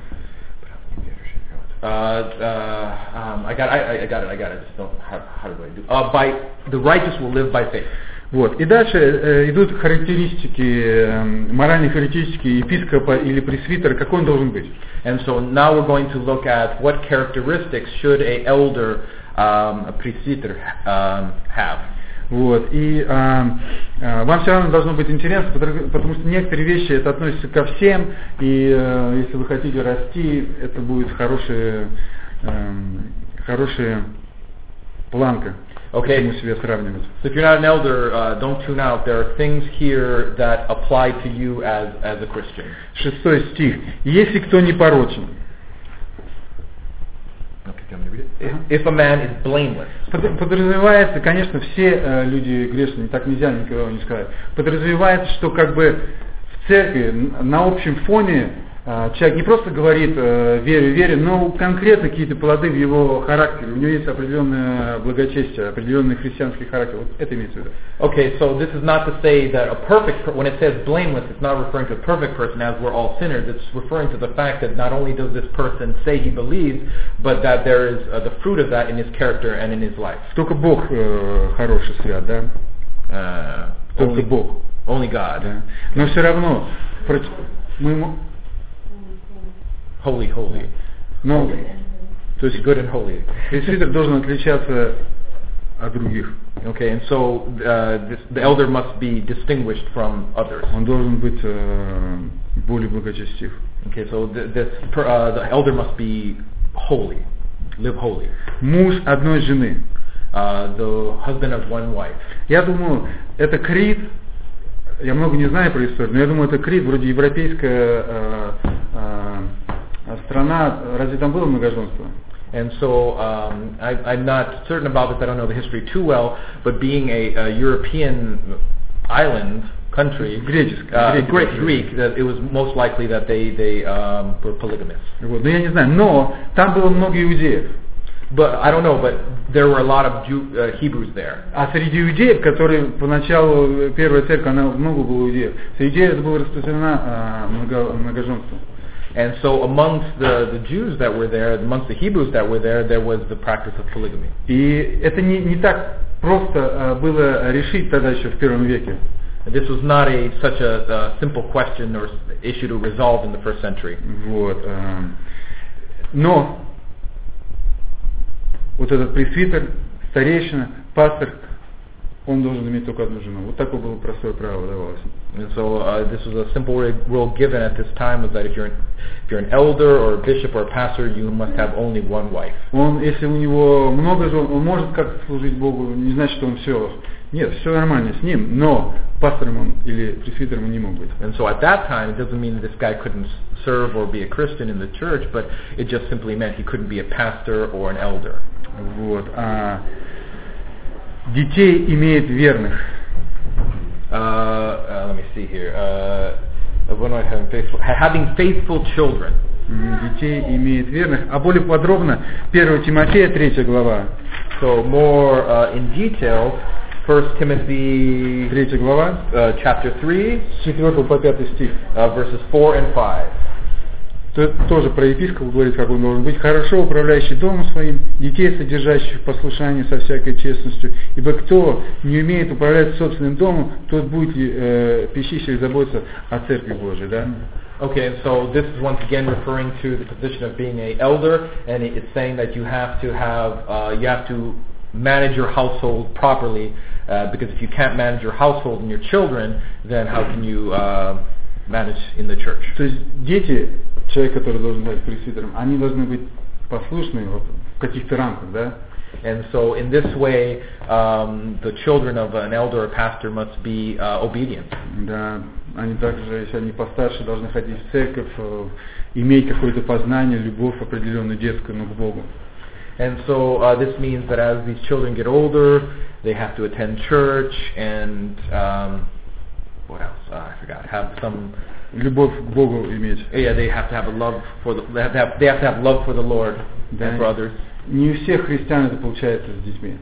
Uh, uh, um, I got, I, I got it, I got it. I just don't. How, how do I do? Uh, by the righteous will live by faith. Вот. И дальше э, идут характеристики, э, моральные характеристики епископа или пресвитера, какой он должен быть. And so now we're going to look at what characteristics should a elder, um, a presbyter, um, have. Вот. И э, э, вам все равно должно быть интересно, потому, потому что некоторые вещи это относятся ко всем, и э, если вы хотите расти, это будет хорошая, э, хорошая планка. Okay. Себя сравнивать. So if you're not an elder, uh, don't tune out. There are things here that apply to you as as a Christian. Шестой стих. Если кто не порочен. Okay, can we read it? Uh-huh. If a man is blameless. Подразумевается, конечно, все э, люди грешные, так нельзя никого не сказать. Подразумевается, что как бы в церкви на общем фоне человек не просто говорит э, верю, верю, но конкретно какие-то плоды в его характере. У него есть определенное благочестие, определенный христианский характер. Вот это имеется в виду. Okay, so this is not to say that a perfect, when it says blameless, it's not referring to a perfect person as we're all sinners. It's referring to the fact that not only does this person say he believes, but that there is uh, the fruit of that in his character and in his life. Только Бог э, хороший, свят, да? Uh, Только only, Бог. Only God. Да. Но все равно мы ему Holy, holy. Но, holy. То есть good and holy. Пресвитер должен отличаться от других. Okay, and so uh, this, the elder must be distinguished from others. Он должен быть э, более благочестив. Okay, so th- this, uh, the elder must be holy, live holy. Муж одной жены. Uh, the husband of one wife. Я думаю, это Крит. Я много не знаю про историю, но я думаю, это Крит, вроде европейская э, э, страна. Разве там было многоженство? And so um, I, I'm not certain about this. I don't know the history too well. But being a, a European island country, Греческая, uh, Греческая. Greek, Greek, that it was most likely that they they um, were polygamous. Вот, но я не знаю. Но там было много иудеев. But I don't know. But there were a lot of Jew, uh, Hebrews there. А среди иудеев, которые поначалу первая церковь, она много было иудеев. Среди иудеев это было распространено а, много, многоженство. And so amongst the, the Jews that were there, amongst the Hebrews that were there, there was the practice of polygamy. И это не, не так просто а, было решить тогда еще в первом веке. This was not a such a, a simple question or issue to resolve in the first century. Вот. А, но вот этот пресвитер, старейшина, пастор, он должен иметь только одну жену. Вот такое было простое право давалось. And so uh, this was a simple rule given at this time, was that if you're if you're an elder or a bishop or a pastor, you must have only one wife. Он, если у него много жен, он может как-то служить Богу, не значит, что он все. Нет, все нормально с ним, но пастором он или пресвитером он не мог быть. And so at that time, it doesn't mean this guy couldn't serve or be a Christian in the church, but it just simply meant he couldn't be a pastor or an elder. Вот. А детей имеет верных. Uh, uh, let me see here. Uh, having faithful, having faithful children. Детей имеет верных. А более подробно первое Тимофея, третья глава. So more uh, in detail, First Timothy Третья глава, uh, chapter three, с четвёртого по пятый стих. uh, verses four and five. То, тоже про епископа говорит, как он должен быть. Хорошо управляющий домом своим, детей, содержащих в послушании со всякой честностью. Ибо кто не умеет управлять собственным домом, тот будет э, пищищей заботиться о церкви Божией. Да? Okay, and so this is once again referring to the position of being an elder, and it's saying that you have to have, uh, you have to manage your household properly, uh, because if you can't manage your household and your children, then how can you uh, manage in the church? То есть дети, человек, который должен быть пресвитером, они должны быть послушны вот, в каких-то рамках, да? And so in this way, um, the children of an elder or pastor must be uh, obedient. Да, они также, если они постарше, должны ходить в церковь, э, иметь какое-то познание, любовь определенную детскую, но к Богу. And so uh, this means that as these children get older, they have to attend church and um, what else? Uh, I forgot. Have some Любовь к Богу иметь. yeah. They have to have a love for the. They have to have, they have, to have love for the Lord Да. and for others. Не у всех христиан это получается с детьми.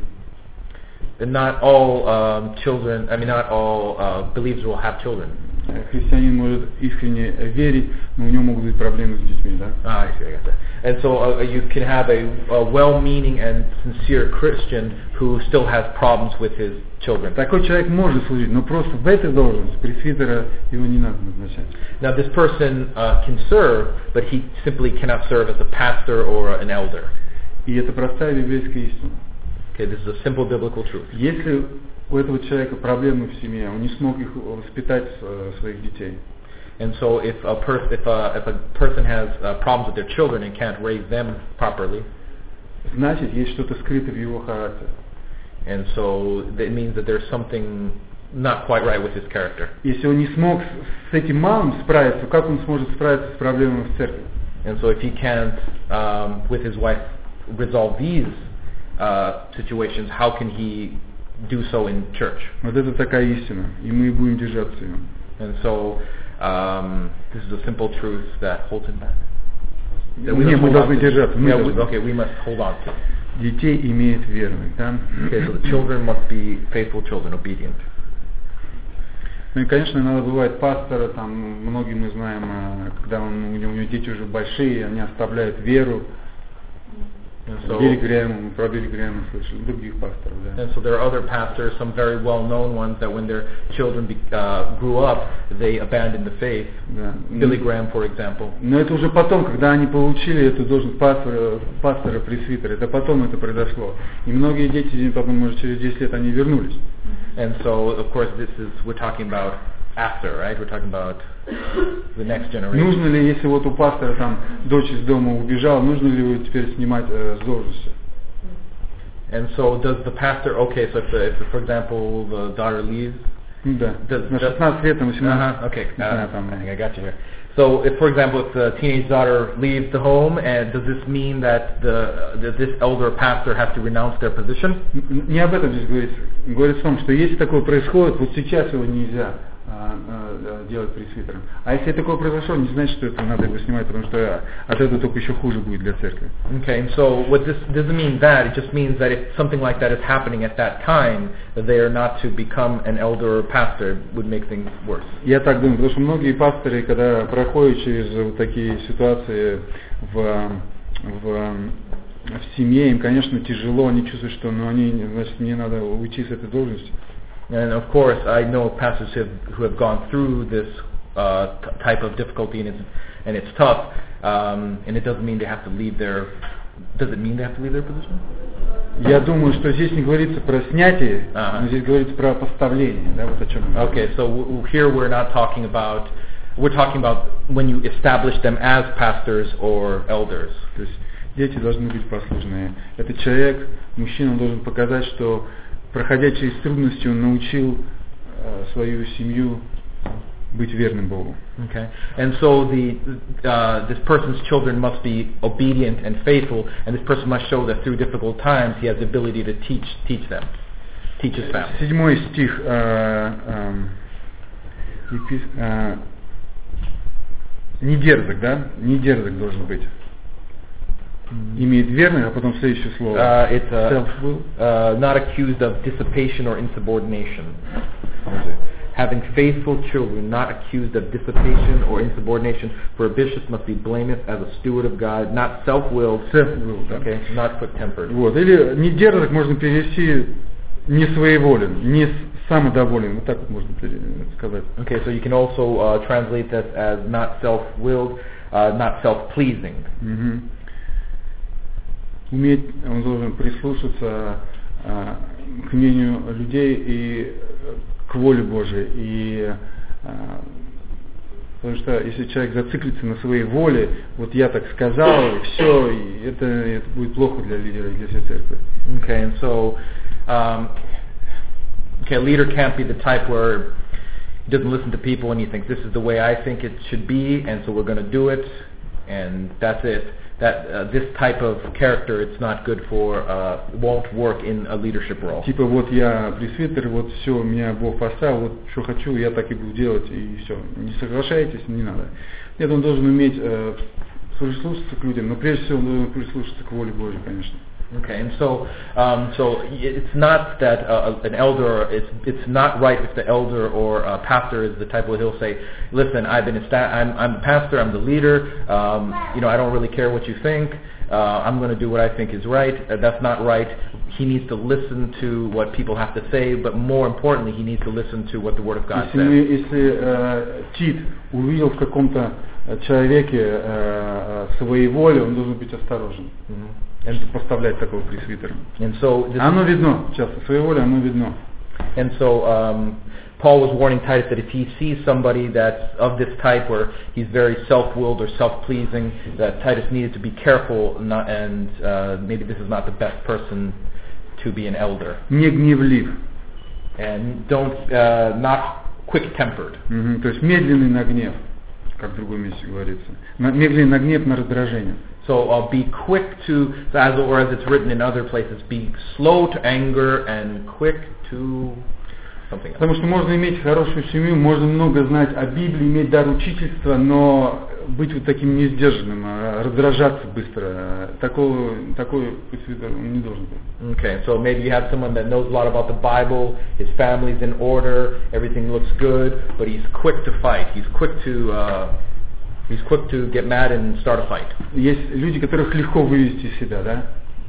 And not all um, children. I mean, not all uh, believers will have children. Христианин может искренне верить, но у него могут быть проблемы с детьми, да? Ah, I see. I got that. And so uh, you can have a, a well-meaning and sincere Christian who still has problems with his children. Такой человек может служить, но просто в этой должности пресвитера его не надо назначать. Now this person uh, can serve, but he simply cannot serve as a pastor or an elder. И это простая библейская истина. Okay, this is a simple biblical truth. Если у этого человека проблемы в семье, он не смог их воспитать э, своих детей. And so if a, per- if a, if a person has uh, problems with their children and can't raise them properly, Значит, есть что-то скрыто в его характере. and so that means that there's something not quite right with his character. Если он не смог с этим малым справиться, как он сможет справиться с проблемами в церкви? And so if he can't, um, with his wife, resolve these uh, situations, how can he do so in church? Вот это такая истина, и мы будем держаться ее. And so um, this is a simple truth that holds him back. That Не, must мы hold должны on to. держаться. Мы Yeah, we, должны. okay, we must hold on to. Детей имеет верных, да? Okay, so the children must be faithful children, obedient. Ну и, конечно, иногда бывает пастора, там, многие мы знаем, э, когда он, у, него, у него дети уже большие, они оставляют веру. So, Билли Грэм, мы про Билли Грэма слышали, других пасторов, да. and so there are other pastors, some very well-known ones, that when their children be, uh, grew up, they abandoned the faith. Да. Billy Graham, for example. Но это уже потом, когда они получили эту должность пастора, пастора пресвитера, это потом это произошло. И многие дети, потом, может, через десять лет они вернулись. And so, of course, this is, we're talking about after, right? We're talking about the next generation. Нужно ли, если вот у пастора там дочь из дома убежала, нужно ли его теперь снимать э, с должности? And so does the pastor, okay, so if, the, if for example, the daughter leaves, Ну да, Does- на шестнадцать лет, на восемнадцать. uh-huh, okay, Не uh, знаю, там, I think I got you here. So, if, for example, if the teenage daughter leaves the home, and does this mean that the that this elder or pastor has to renounce their position? Н- Не об этом здесь говорится. Говорится о том, что если такое происходит, вот сейчас его нельзя а, а, делать пресвитером. А если такое произошло, не значит, что это надо его снимать, потому что от этого только еще хуже будет для церкви. Okay, and so what this doesn't mean that, it just means that if something like that is happening at that time, that they are not to become an elder or pastor, would make things worse. Я так думаю, потому что многие пасторы, когда проходят через вот такие ситуации в, в, в семье, им, конечно, тяжело, они чувствуют, что ну, они, значит, мне надо уйти с этой должности. And of course, I know pastors who have, who have gone through this uh, t- type of difficulty, and it's and it's tough. Um, and it doesn't mean they have to leave their. Does it mean they have to leave their position? Я думаю, что здесь не говорится про снятие, Ага. но здесь говорится про поставление, да, вот о чем. мы Okay, so w- here we're not talking about. We're talking about when you establish them as pastors or elders. То есть дети должны быть послушные. Этот человек, мужчина, он должен показать, что проходя через трудности, он научил э, свою семью быть верным Богу. Okay, and so the uh, this person's children must be obedient and faithful, and this person must show that through difficult times he has the ability to teach teach them, teach his family. Седьмой стих. э, э, Епис- э, не дерзок, да? Не дерзок должен быть. Имеет верный, а потом следующее слово. Uh, it's uh, Self-will. uh, not accused of dissipation or insubordination. Having faithful children, not accused of dissipation or insubordination, for a bishop must be blameless as a steward of God, not self-willed, Self-will, да. okay, not quick-tempered. Вот. Или не дерзок можно перевести не своеволен, не самодоволен. Вот так вот можно сказать. Okay, so you can also uh, translate this as not self-willed, uh, not self-pleasing. Угу. Уметь, он должен прислушаться а, к мнению людей и к воле Божией. И, а, потому что если человек зациклится на своей воле, вот я так сказал, и все, и это, это будет плохо для лидера и для всей церкви. Okay, and so, um, okay, a leader can't be the type where he doesn't listen to people and he thinks this is the way I think it should be, and so we're going to do it, and that's it. That uh, this type of character, it's not good for, uh, won't work in a leadership role. Типа вот я пресвитер, вот все, меня Бог поставил, вот что хочу, я так и буду делать, и все. Не соглашайтесь, не надо. Нет, он должен уметь э, прислушаться к людям, но прежде всего он должен прислушаться к воле Божьей, конечно. Okay, and so, um, so it's not that uh, an elder, it's it's not right if the elder or uh, pastor is the type where he'll say, listen, I've been, esta- I'm I'm the pastor, I'm the leader, um, you know, I don't really care what you think, uh, I'm going to do what I think is right. Uh, that's not right. He needs to listen to what people have to say, but more importantly, he needs to listen to what the Word of God если says. Мы, если э, Тит увидел в каком-то человеке э, своей воли, он должен быть осторожен. Mm-hmm. And поставлять такого пресвитера. And so this оно видно, часто, своей воле оно видно. And so um, Paul was warning Titus that if he sees somebody that's of this type where he's very self-willed or self-pleasing, that Titus needed to be careful not, and uh, maybe this is not the best person to be an elder. Не гневлив. And don't, uh, not quick-tempered. Угу, то есть медленный на гнев, как в другом месте говорится. На, медленный на гнев, на раздражение. So uh, be quick to, as or as it's written in other places, be slow to anger and quick to something else. Потому что можно иметь хорошую семью, можно много знать о Библии, иметь дар учительства, но быть вот таким несдержанным, раздражаться быстро. Такого, такой пресвитер он не должен быть. Okay, so maybe you have someone that knows a lot about the Bible, his family's in order, everything looks good, but he's quick to fight. He's quick to... Uh, He's quick to get mad and start a fight. Есть люди, которых легко вывести из себя, да?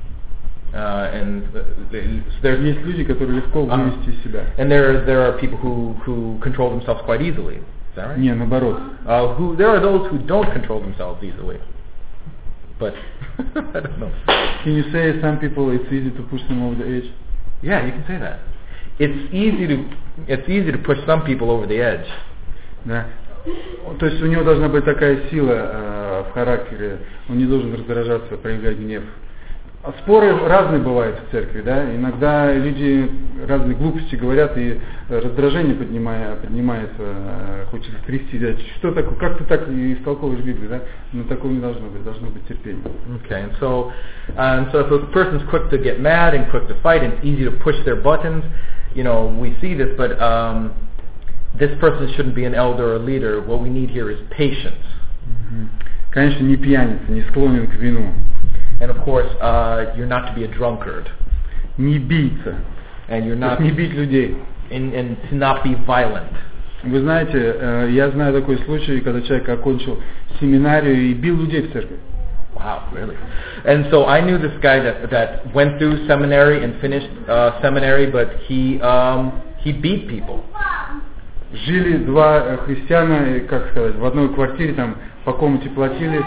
Uh, and there's Есть люди, которые легко вывести из себя. And there there are people who who control themselves quite easily. Is that right? Не, наоборот. Uh, who there are those who don't control themselves easily. But I don't know. Can you say some people it's easy to push them over the edge? Yeah, you can say that. It's easy to it's easy to push some people over the edge. Да. То есть у него должна быть такая сила э, в характере, он не должен раздражаться, проявлять гнев. А споры разные бывают в церкви, да, иногда люди разные глупости говорят и раздражение поднимая, поднимается, э, хочется трясти, да, что такое, как ты так истолковываешь Библию, да, но такого не должно быть, должно быть терпение. Okay, and so, and so if a person's quick to get mad and quick to fight and it's easy to push their buttons, you know, we see this, but um, this person shouldn't be an elder or a leader. What we need here is patience. Mm-hmm. Конечно, не пьяница, не склонен к вину. And of course, uh, you're not to be a drunkard. Не бийца. And you're not не бить людей. And, and to not be violent. Вы знаете, я знаю такой случай, когда человек окончил семинарию и бил людей в церкви. Wow, really? And so I knew this guy that that went through seminary and finished uh, seminary, but he um, he beat people. Жили два христиана, как сказать, в одной квартире, там по комнате платили,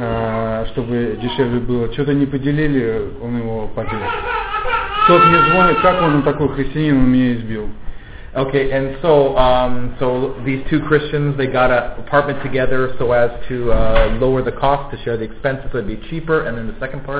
чтобы дешевле было. Что-то не поделили, он его побил. Тот мне звонит, как он, он такой христианин, он меня избил. Okay, and so um, so these two Christians, they got an apartment together so as to uh, lower the cost, to share the expenses, so it'd be cheaper. And then the second part.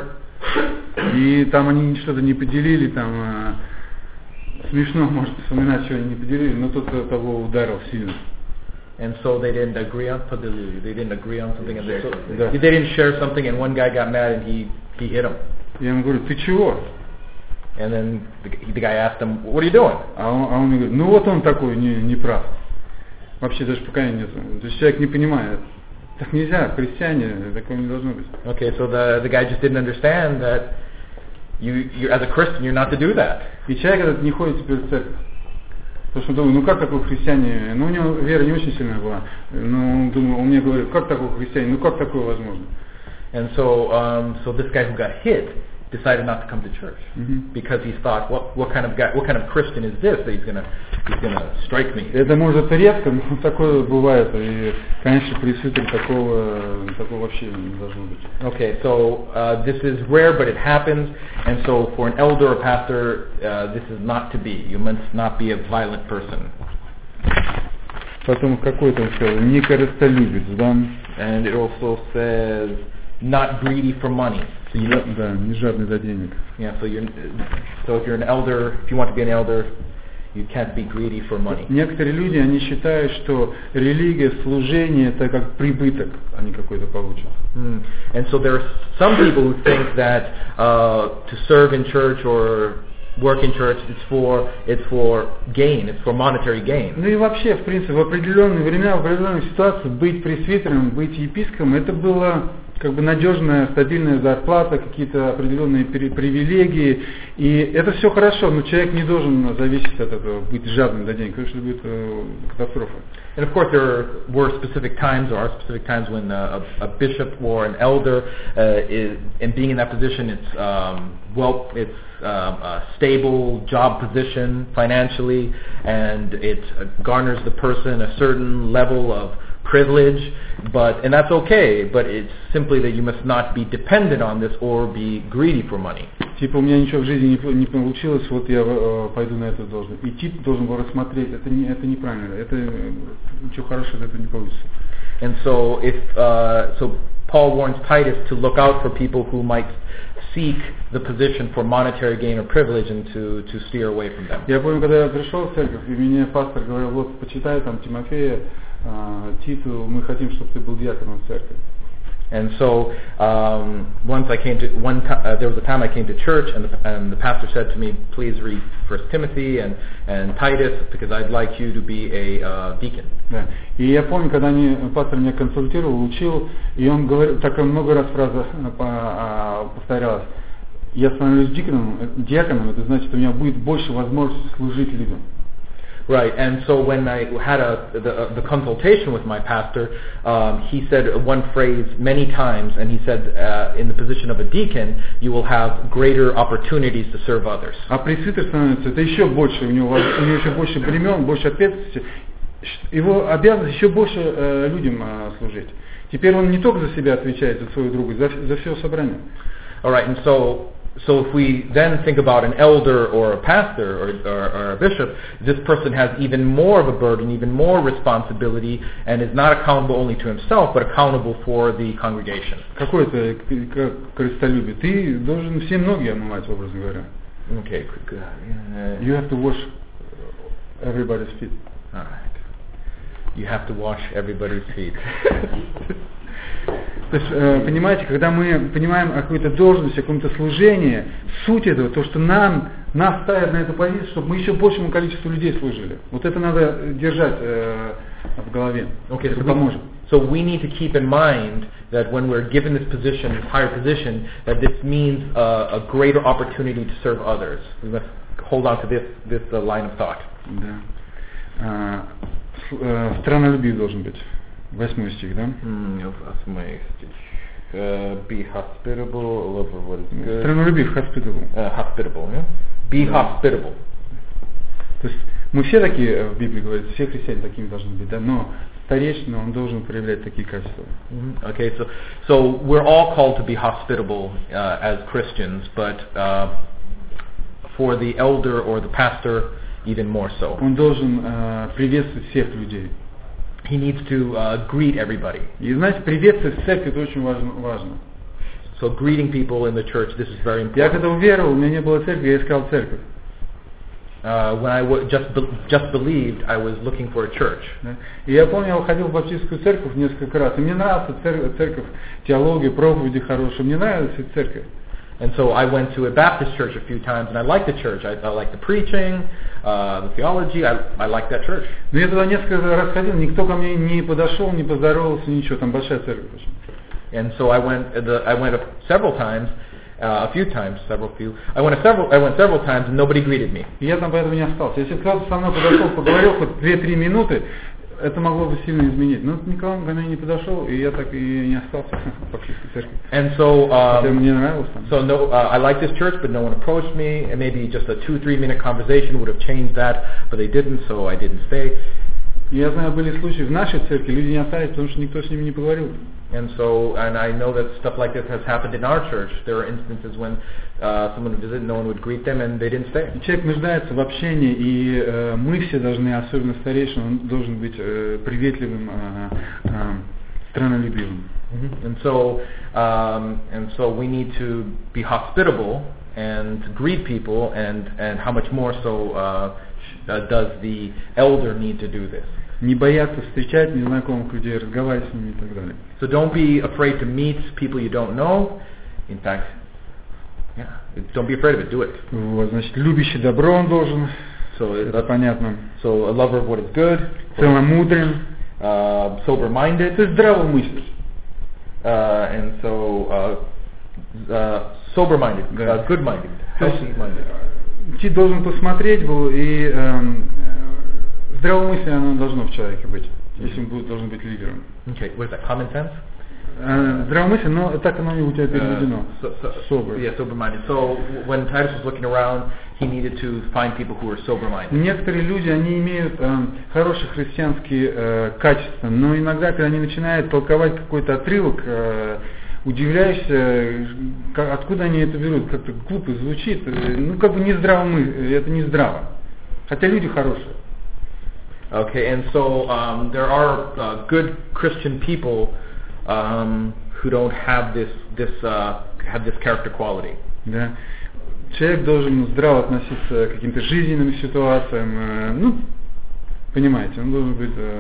И там они что-то не поделили, там смешно, может вспоминать, что они не поделили, но тот того ударил сильно. And so they didn't agree on поделили, they didn't agree on something, and they, so да. they didn't share something, and one guy got mad and he he hit him. Я ему говорю, ты чего? And then the, the guy asked him, what are you doing? А он, а он мне говорит, ну вот он такой, не, не прав. Вообще даже пока нет. То есть человек не понимает. Так нельзя, христиане, такого не должно быть. Okay, so the the guy just didn't understand that you, you as a Christian, you're not to do that. И человек этот не ходит теперь в церковь. Потому что думаю, ну как такой христиане, ну у него вера не очень сильная была. Ну, думаю, он мне говорит, как такой христианин, ну как такое возможно? And so, um, so this guy who got hit decided not to come to church Mm-hmm. because he thought, what what kind of guy, what kind of Christian is this that he's gonna he's gonna strike me? Это может редко, но такое бывает. И, конечно, пресвитер такого, такого вообще не должно быть. Okay, so uh, this is rare, but it happens, and so for an elder or pastor, uh, this is not to be. You must not be a violent person. Потом какой-то он сказал, не корыстолюбец, да? And it also says not greedy for money. So you Да, да, не жадный до денег. yeah, so you're so if you're an elder, if you want to be an elder, you can't be greedy for money. Некоторые люди, они считают, что религия, служение, это как прибыток, они какой-то получат. Mm. And so there are some people who think that uh, to serve in church or work in church, it's for it's for gain, it's for monetary gain. Ну и вообще, в принципе, в определенные времена, в определенных ситуациях быть пресвитером, быть епископом, это было как бы надежная, стабильная зарплата, какие-то определенные привилегии, и это все хорошо, но человек не должен зависеть от этого, быть жадным до денег, потому что это будет э, катастрофа. And of course, there were specific times, or are specific times when uh, a, a bishop or an elder uh, is, and being in that position, it's um, well, it's um, a stable job position financially, and it uh, garners the person a certain level of privilege, but and that's okay, but it's simply that you must not be dependent on this or be greedy for money. Типа у меня ничего в жизни не, не получилось, вот я э, пойду на эту должность. И тип должен был рассмотреть, это, не, это неправильно, это ничего хорошего от этого не получится. And so if uh, so Paul warns Titus to look out for people who might seek the position for monetary gain or privilege and to, to steer away from them. Я помню, когда я пришел в церковь, и мне пастор говорил, вот почитай там Тимофея, Титу, мы хотим, чтобы ты был диаконом в церкви. And so um, once I came to one t- uh, there was a time I came to church and the, and the pastor said to me, please read First Timothy and, and Titus because I'd like you to be a uh, deacon. Да. И я помню, когда они, пастор меня консультировал, учил, и он говорил, так много раз фраза повторялась, я становлюсь диаконом, диаконом, это значит, у меня будет больше возможностей служить людям. Right, and so when I had a, the, uh, the consultation with my pastor, um, he said one phrase many times, and he said, uh, in the position of a deacon, you will have greater opportunities to serve others. А пресвитер становится, это еще больше, у него, у него еще больше бремен, больше ответственности, его обязанность еще больше э, людям э, служить. Теперь он не только за себя отвечает, за свою другу, за, за все собрание. All right, and so So if we then think about an elder or a pastor or, or, or a bishop, this person has even more of a burden, even more responsibility, and is not accountable only to himself, but accountable for the congregation. Какое это корыстолюбие? Ты должен все ноги омывать, образно говоря. Okay. You have to wash everybody's feet. All right. You have to wash everybody's feet. То есть, э, понимаете, когда мы понимаем о какой-то должности, о каком-то служении, суть этого, то, что нам, нас ставят на эту позицию, чтобы мы еще большему количеству людей служили. Вот это надо держать э, в голове. Okay, это so поможет. We, so we need to keep in mind that when we're given this position, this higher position, that this means uh, a greater opportunity to serve others. We must hold on to this, this uh, line of thought. Да. А, э, странолюбив должен быть. Восьмой стих, да? Восьмой стих. Be hospitable, love what is good. Странолюбив, hospitable. Uh, hospitable, yeah? Be yeah. hospitable. То есть мы все такие, в Библии говорится, все христиане такими должны быть, да, но старейшина, он должен проявлять такие качества. Mm-hmm. Okay, so so we're all called to be hospitable uh, as Christians, but uh, for the elder or the pastor, even more so. Он должен uh, приветствовать всех людей. He needs to uh, greet everybody. И знаете, приветствовать в церкви это очень важно, важно. So greeting people in the church, this is very important. Я когда уверовал, у меня не было церкви, я искал церковь. Uh, when I w- just be- just believed, I was looking for a church. И я помню, я ходил в баптистскую церковь несколько раз, и мне нравится церковь, церковь теология, проповеди хорошие, мне нравилась эта церковь. And so I went to a Baptist church a few times, and I liked the church. I, I liked the preaching, uh, the theology. I, I liked that church. Но я туда несколько раз ходил, никто ко мне не подошел, не поздоровался, ничего. Там большая церковь очень. And so I went. The, I went several times, uh, a few times, several few. I went a several. I went several times, and nobody greeted me. И я там поэтому не остался. Если кто-то со мной подошел, поговорил хоть две-три минуты, это могло бы сильно изменить. Но никого ко мне не подошел, и я так и не остался в Баптистской церкви. And so, um, Хотя мне нравилось там. so no, uh, I liked this church, but no one approached me. And maybe just a two, three minute conversation would have changed that, but they didn't, so I didn't stay. И я знаю, были случаи в нашей церкви, люди не остались, потому что никто с ними не поговорил. And so, and I know that stuff like this has happened in our church. There are instances when uh, someone would visit, no one would greet them, and they didn't stay. Человек нуждается в общении, и э, мы все должны, особенно старейшин, он должен быть э, приветливым, э, э, страннолюбивым. Mm-hmm. And so, um, and so we need to be hospitable and greet people, and and how much more so uh, sh- uh, does the elder need to do this? Не бояться встречать незнакомых людей, разговаривать с ними и так далее. So don't be afraid to meet people you don't know. In fact, yeah, don't be afraid of it. Do it. Вот, значит, любящий добро он должен, So это uh, понятно. so a lover of what is good, Целомудрен, uh, sober-minded, то есть здравомыслящий. uh, and so uh, uh, sober-minded, Да. uh, good-minded, То есть, healthy-minded. ты должен посмотреть был, и эм, здравомыслие оно должно в человеке быть, если он будет, должен быть лидером. Okay, what is that? Common sense? Э, здравомыслие, но так оно и у тебя переведено. Uh, so, so, Sober. Yeah, sober-minded. So when Titus was looking around, he needed to find people who were sober-minded. Некоторые люди, они имеют э, хорошие христианские э, качества, но иногда, когда они начинают толковать какой-то отрывок, э, удивляешься, как, откуда они это берут, как-то глупо звучит, э, ну как бы не здраво, мы, это не здраво. Хотя люди хорошие. Okay, and so um, there are uh, good Christian people um, who don't have this this uh, have this character quality. Да. Человек должен здраво относиться к каким-то жизненным ситуациям, э, ну, понимаете, он должен быть, э,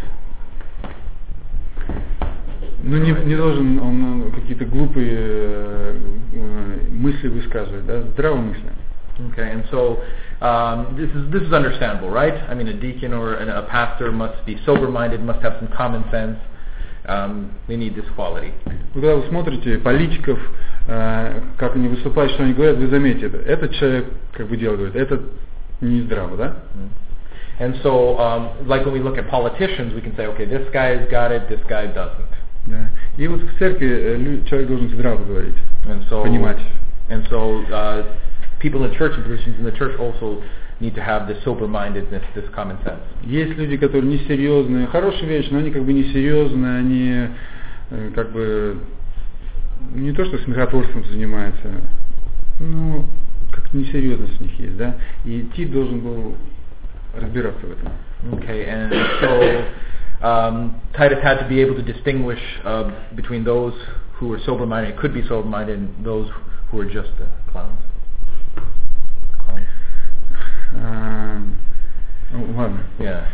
ну, не, не должен он, он какие-то глупые э, э, мысли высказывать, да, здравомыслие. Okay, and so um, this is this is understandable, right? I mean, a deacon or a, a pastor must be sober-minded, must have some common sense. Um, they need this quality. Когда вы смотрите политиков, э, как они выступают, что они говорят, вы заметите это. Этот человек, как бы дело говорит, этот не здраво, да? And so, um, like when we look at politicians, we can say, okay, this guy's got it, this guy doesn't. Да. И вот в церкви э, лю- человек должен здраво говорить, And so, понимать. and so, uh, people in the church and positions in the church also need to have this sober-mindedness, this common sense. Есть люди, которые несерьезные, хорошая вещь, но они как бы несерьезные, они э, как бы не то что смехотворством занимаются, но как-то несерьезность у них есть, да? И тип должен был разбираться в этом. Okay, and so um, Titus had to be able to distinguish uh, between those who were sober-minded, could be sober-minded, and those who were just uh, clowns. Clowns. А, ну, ладно. Yeah.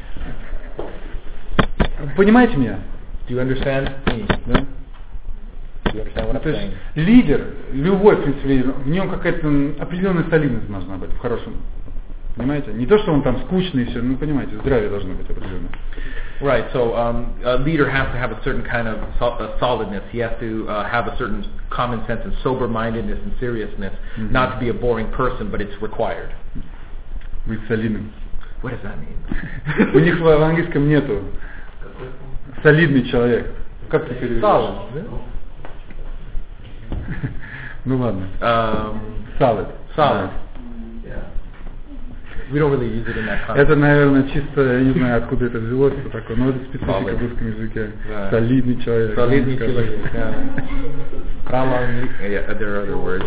Понимаете меня? Do you understand me? Да? Do you understand what I'm То есть saying? лидер, любой, в принципе, лидер, в нем какая-то определенная солидность должна быть, в хорошем. Понимаете? Не то, что он там скучный и все, ну понимаете, здравие должно быть определенное. Right, so um, a leader has to have a certain kind of sol- uh, solidness. He has to uh, have a certain common sense and sober-mindedness and seriousness. Mm-hmm. Not to be a boring person, but it's required. Быть солидным. What does that mean? У них в английском нету солидный человек. Как ты переведешь? Solid. Ну ладно. Um, Solid. solid. Да. We don't really use it in that context. Это, наверное, чисто, я не знаю, откуда это взялось, что такое, но это специфика Solid. в русском языке. Да. Солидный человек. Солидный да, человек. Yeah. Yeah, there are other words.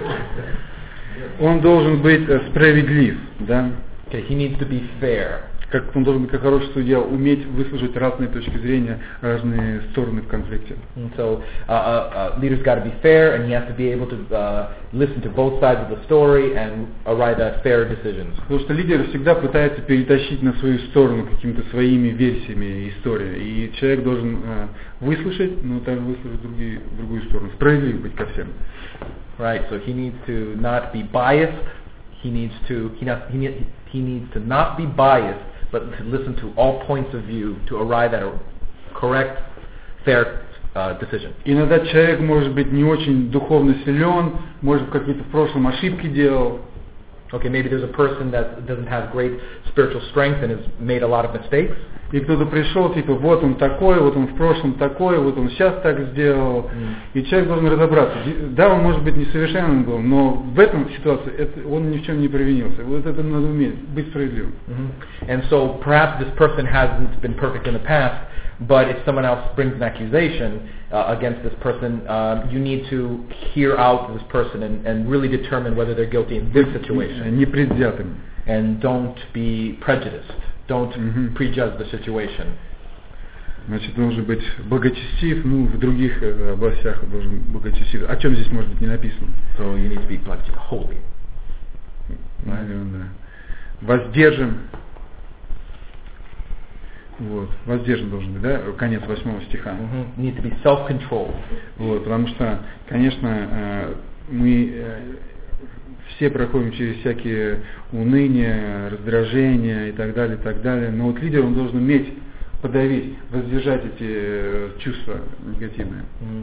Он должен быть э, справедлив, да? Okay, he needs to be fair. как он должен быть как хороший судья, уметь выслушать разные точки зрения, разные стороны в конфликте. And so uh, uh, uh, leader's got to be fair, and he has to be able to uh, listen to both sides of the story and arrive at fair decisions. Потому что лидер всегда пытается перетащить на свою сторону какими-то своими версиями истории, и человек должен uh, выслушать, но также выслушать другие, другую сторону, справедливо быть ко всем. Right, so he needs to not be biased. He needs to he not he, need, he needs to not be biased, but to listen to all points of view to arrive at a correct, fair uh, decision. Иногда человек может быть не очень духовно силен, может какие-то в прошлом ошибки делал. Okay, maybe there's a person that doesn't have great spiritual strength and has made a lot of mistakes. И кто-то пришел, типа, вот он такой, вот он в прошлом такой, вот он сейчас так сделал. Mm. И человек должен разобраться. Да, он может быть несовершенным был, но в этом ситуации это, он ни в чем не провинился. Вот это надо уметь, быть справедливым. Mm-hmm. And so perhaps this person hasn't been perfect in the past, but if someone else brings an accusation uh, against this person, uh, you need to hear out this person and, and really determine whether they're guilty in this situation. Не предвзятым. And don't be prejudiced. Don't mm-hmm. prejudge the situation. Значит, должен быть благочестив, ну, в других э, областях должен быть благочестив. О чем здесь, может быть, не написано? So you need to be holy. Наверное, да. Воздержан. Вот, воздержан должен быть, да? Конец восьмого стиха. Mm-hmm. Need to be self-controlled. Вот, потому что, конечно, э, мы э, все проходим через всякие уныния, раздражения и так далее, и так далее. Но вот лидер, он должен уметь подавить, воздержать эти чувства негативные. Mm.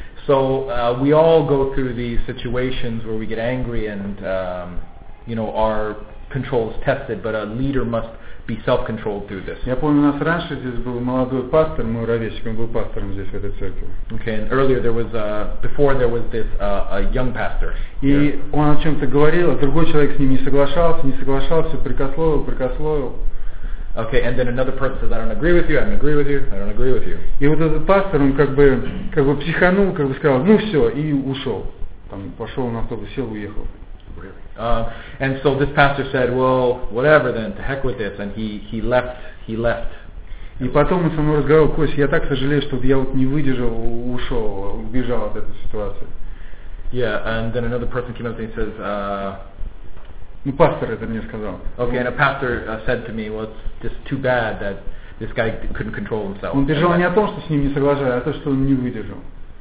So uh, we all go through these situations where we get angry and um, you know our control is tested, but a leader must be self-controlled through this. Я помню, у нас раньше здесь был молодой пастор, мой ровесник, он был пастором здесь в этой церкви. Okay, and earlier there was uh, before there was this uh, a young pastor. И yeah. он о чем-то говорил, а другой человек с ним не соглашался, не соглашался, прикословил, прикословил. Okay, and then another person says, I don't agree with you, I don't agree with you, I don't agree with you. И вот этот пастор, он как бы, как бы психанул, как бы сказал, ну все, и ушел. Там, пошел на автобус, сел, уехал. Uh, and so this pastor said, well, whatever then, to heck with this, and he, he left, he left. И потом он со мной разговаривал, Кость, я так сожалею, что я вот не выдержал, ушел, убежал от этой ситуации. Yeah, and then another person came up to me and says, uh, ну, пастор это мне сказал. Okay, and a pastor uh, said to me, well, it's just too bad that this guy couldn't control himself. Он бежал не о том, что с ним не соглашались, а то, что он не выдержал.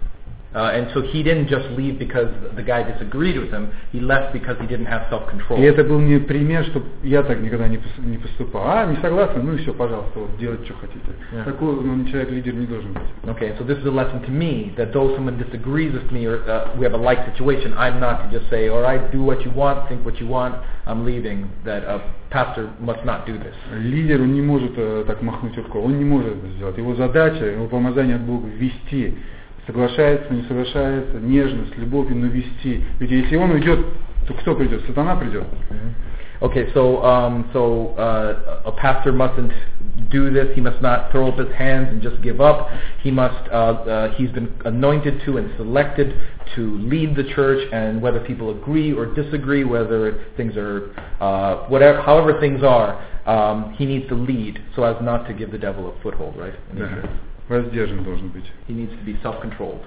Uh, and so he didn't just leave because the guy disagreed with him. He left because he didn't have self-control. И это был мне пример, что я так никогда не не поступал. А, не согласен, ну и все, пожалуйста, вот, делайте, что хотите. Yeah. Такой ну, человек-лидер не должен быть. Okay, so this is a lesson to me that though someone disagrees with me or uh, we have a like situation, I'm not to just say, all right, do what you want, think what you want, I'm leaving. That a pastor must not do this. Лидер, он не может uh, так махнуть рукой, он не может это сделать. Его задача, его помазание от Бога вести. Соглашается, не соглашается, нежно, с любовью, но вести. Ведь если он уйдет, то кто придет? Сатана придет. Mm-hmm. Okay, so um, so uh, a pastor mustn't do this. He must not throw up his hands and just give up. He must. Uh, uh, he's been anointed to and selected to lead the church, and whether people agree or disagree, whether things are uh, whatever, however things are, um, he needs to lead so as not to give the devil a foothold, right? Да. Воздержан должен быть. He needs to be self-controlled.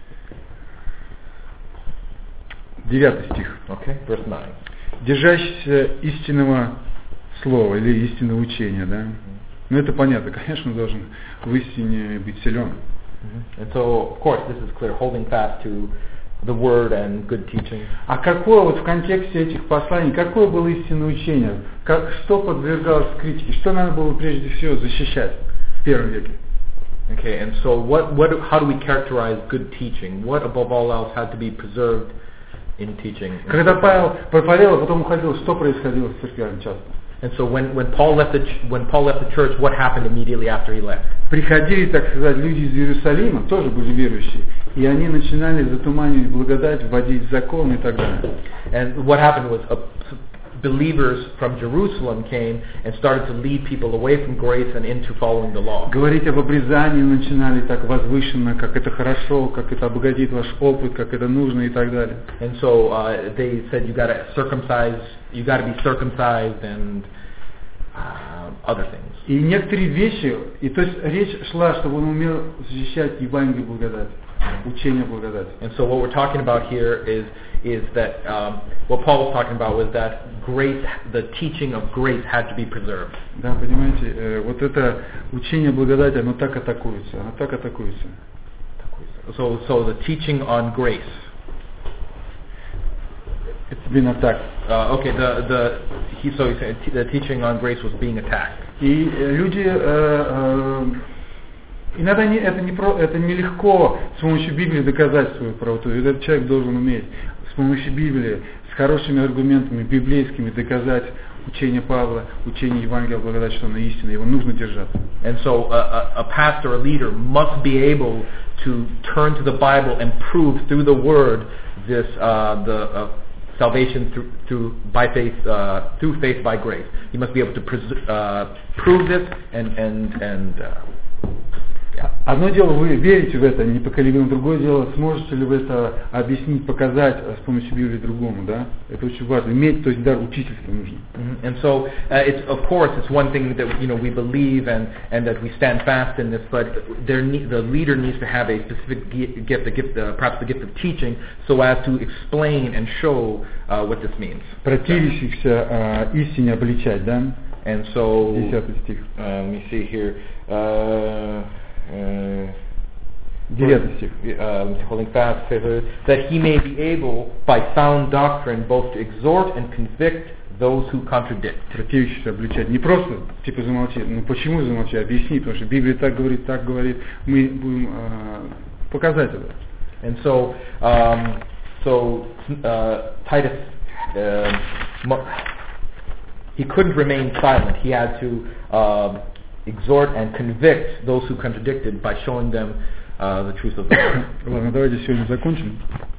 Девятый стих. Okay, verse nine. Держащийся истинного слова или истинного учения, да? Mm-hmm. Ну это понятно, конечно, он должен в истине быть силен. Mm-hmm. And so, of course, this is clear, holding fast to the word and good teaching. А какое вот в контексте этих посланий, какое было истинное учение? Как, что подвергалось критике? Что надо было прежде всего защищать в первом веке? Okay, and so what, what, how do we characterize good teaching? What above all else had to be preserved in teaching? Когда Павел проповедовал, а потом уходил, что происходило в церкви часто? And so when, when Paul left the ch- when Paul left the church, what happened immediately after he left? Приходили, так сказать, люди из Иерусалима, тоже были верующие, и они начинали затуманивать благодать, вводить закон и так далее. And what happened was a, believers from Jerusalem came and started to lead people away from grace and into following the law. Говорить об обрезании начинали так возвышенно, как это хорошо, как это обогатит ваш опыт, как это нужно и так далее. And so uh, they said you got to circumcise, you got to be circumcised, and uh, other things. И некоторые вещи, и то есть речь шла, чтобы он умел защищать Евангелие благодати, учение благодати. And so what we're talking about here is is that um, what Paul was talking about was that grace, the teaching of grace, had to be preserved. Да, понимаете, э, вот это учение благодати, оно так атакуется, оно так атакуется. So, so the teaching on grace. It's been attacked. Uh, okay, the the he so he said t- the teaching on grace was being attacked. И э, люди э, э, иногда не, это не про, это нелегко с помощью Библии доказать свою правоту. Этот человек должен уметь с помощью Библии, с хорошими аргументами библейскими доказать учение Павла, учение Евангелия благодати, что оно истина. Его нужно держаться. And so a, a, a pastor, a leader, must be able to turn to the Bible and prove through the Word this uh, the uh, salvation through, through by faith uh, through faith by grace. He must be able to pres- uh, prove this and and and. Uh, yeah. Одно дело, вы верите в это непоколебимо, другое дело, сможете ли вы это объяснить, показать с помощью Библии другому, да? Это очень важно. Иметь, то есть дар учительства нужно. Mm-hmm. And so, uh, it's of course it's one thing that you know we believe and and that we stand fast in this, but there ne- the leader needs to have a specific gift, the gift, uh, perhaps the gift of teaching, so as to explain and show uh, what this means. Противящихся uh, истине обличать, да? And so, Десятый стих. Uh, let me see here. Uh, Uh, uh, holding fast, that he may be able, by sound doctrine, both to exhort and convict those who contradict. Противящихся обличать. Не просто, типа, замолчи. Ну почему замолчи? Объясни, потому что Библия так говорит, так говорит. Мы будем uh, показать это. And so, um, so uh, Titus, uh, he couldn't remain silent. He had to um, exhort and convict those who contradicted by showing them uh, the truth of the word. Ладно, давайте сегодня закончим.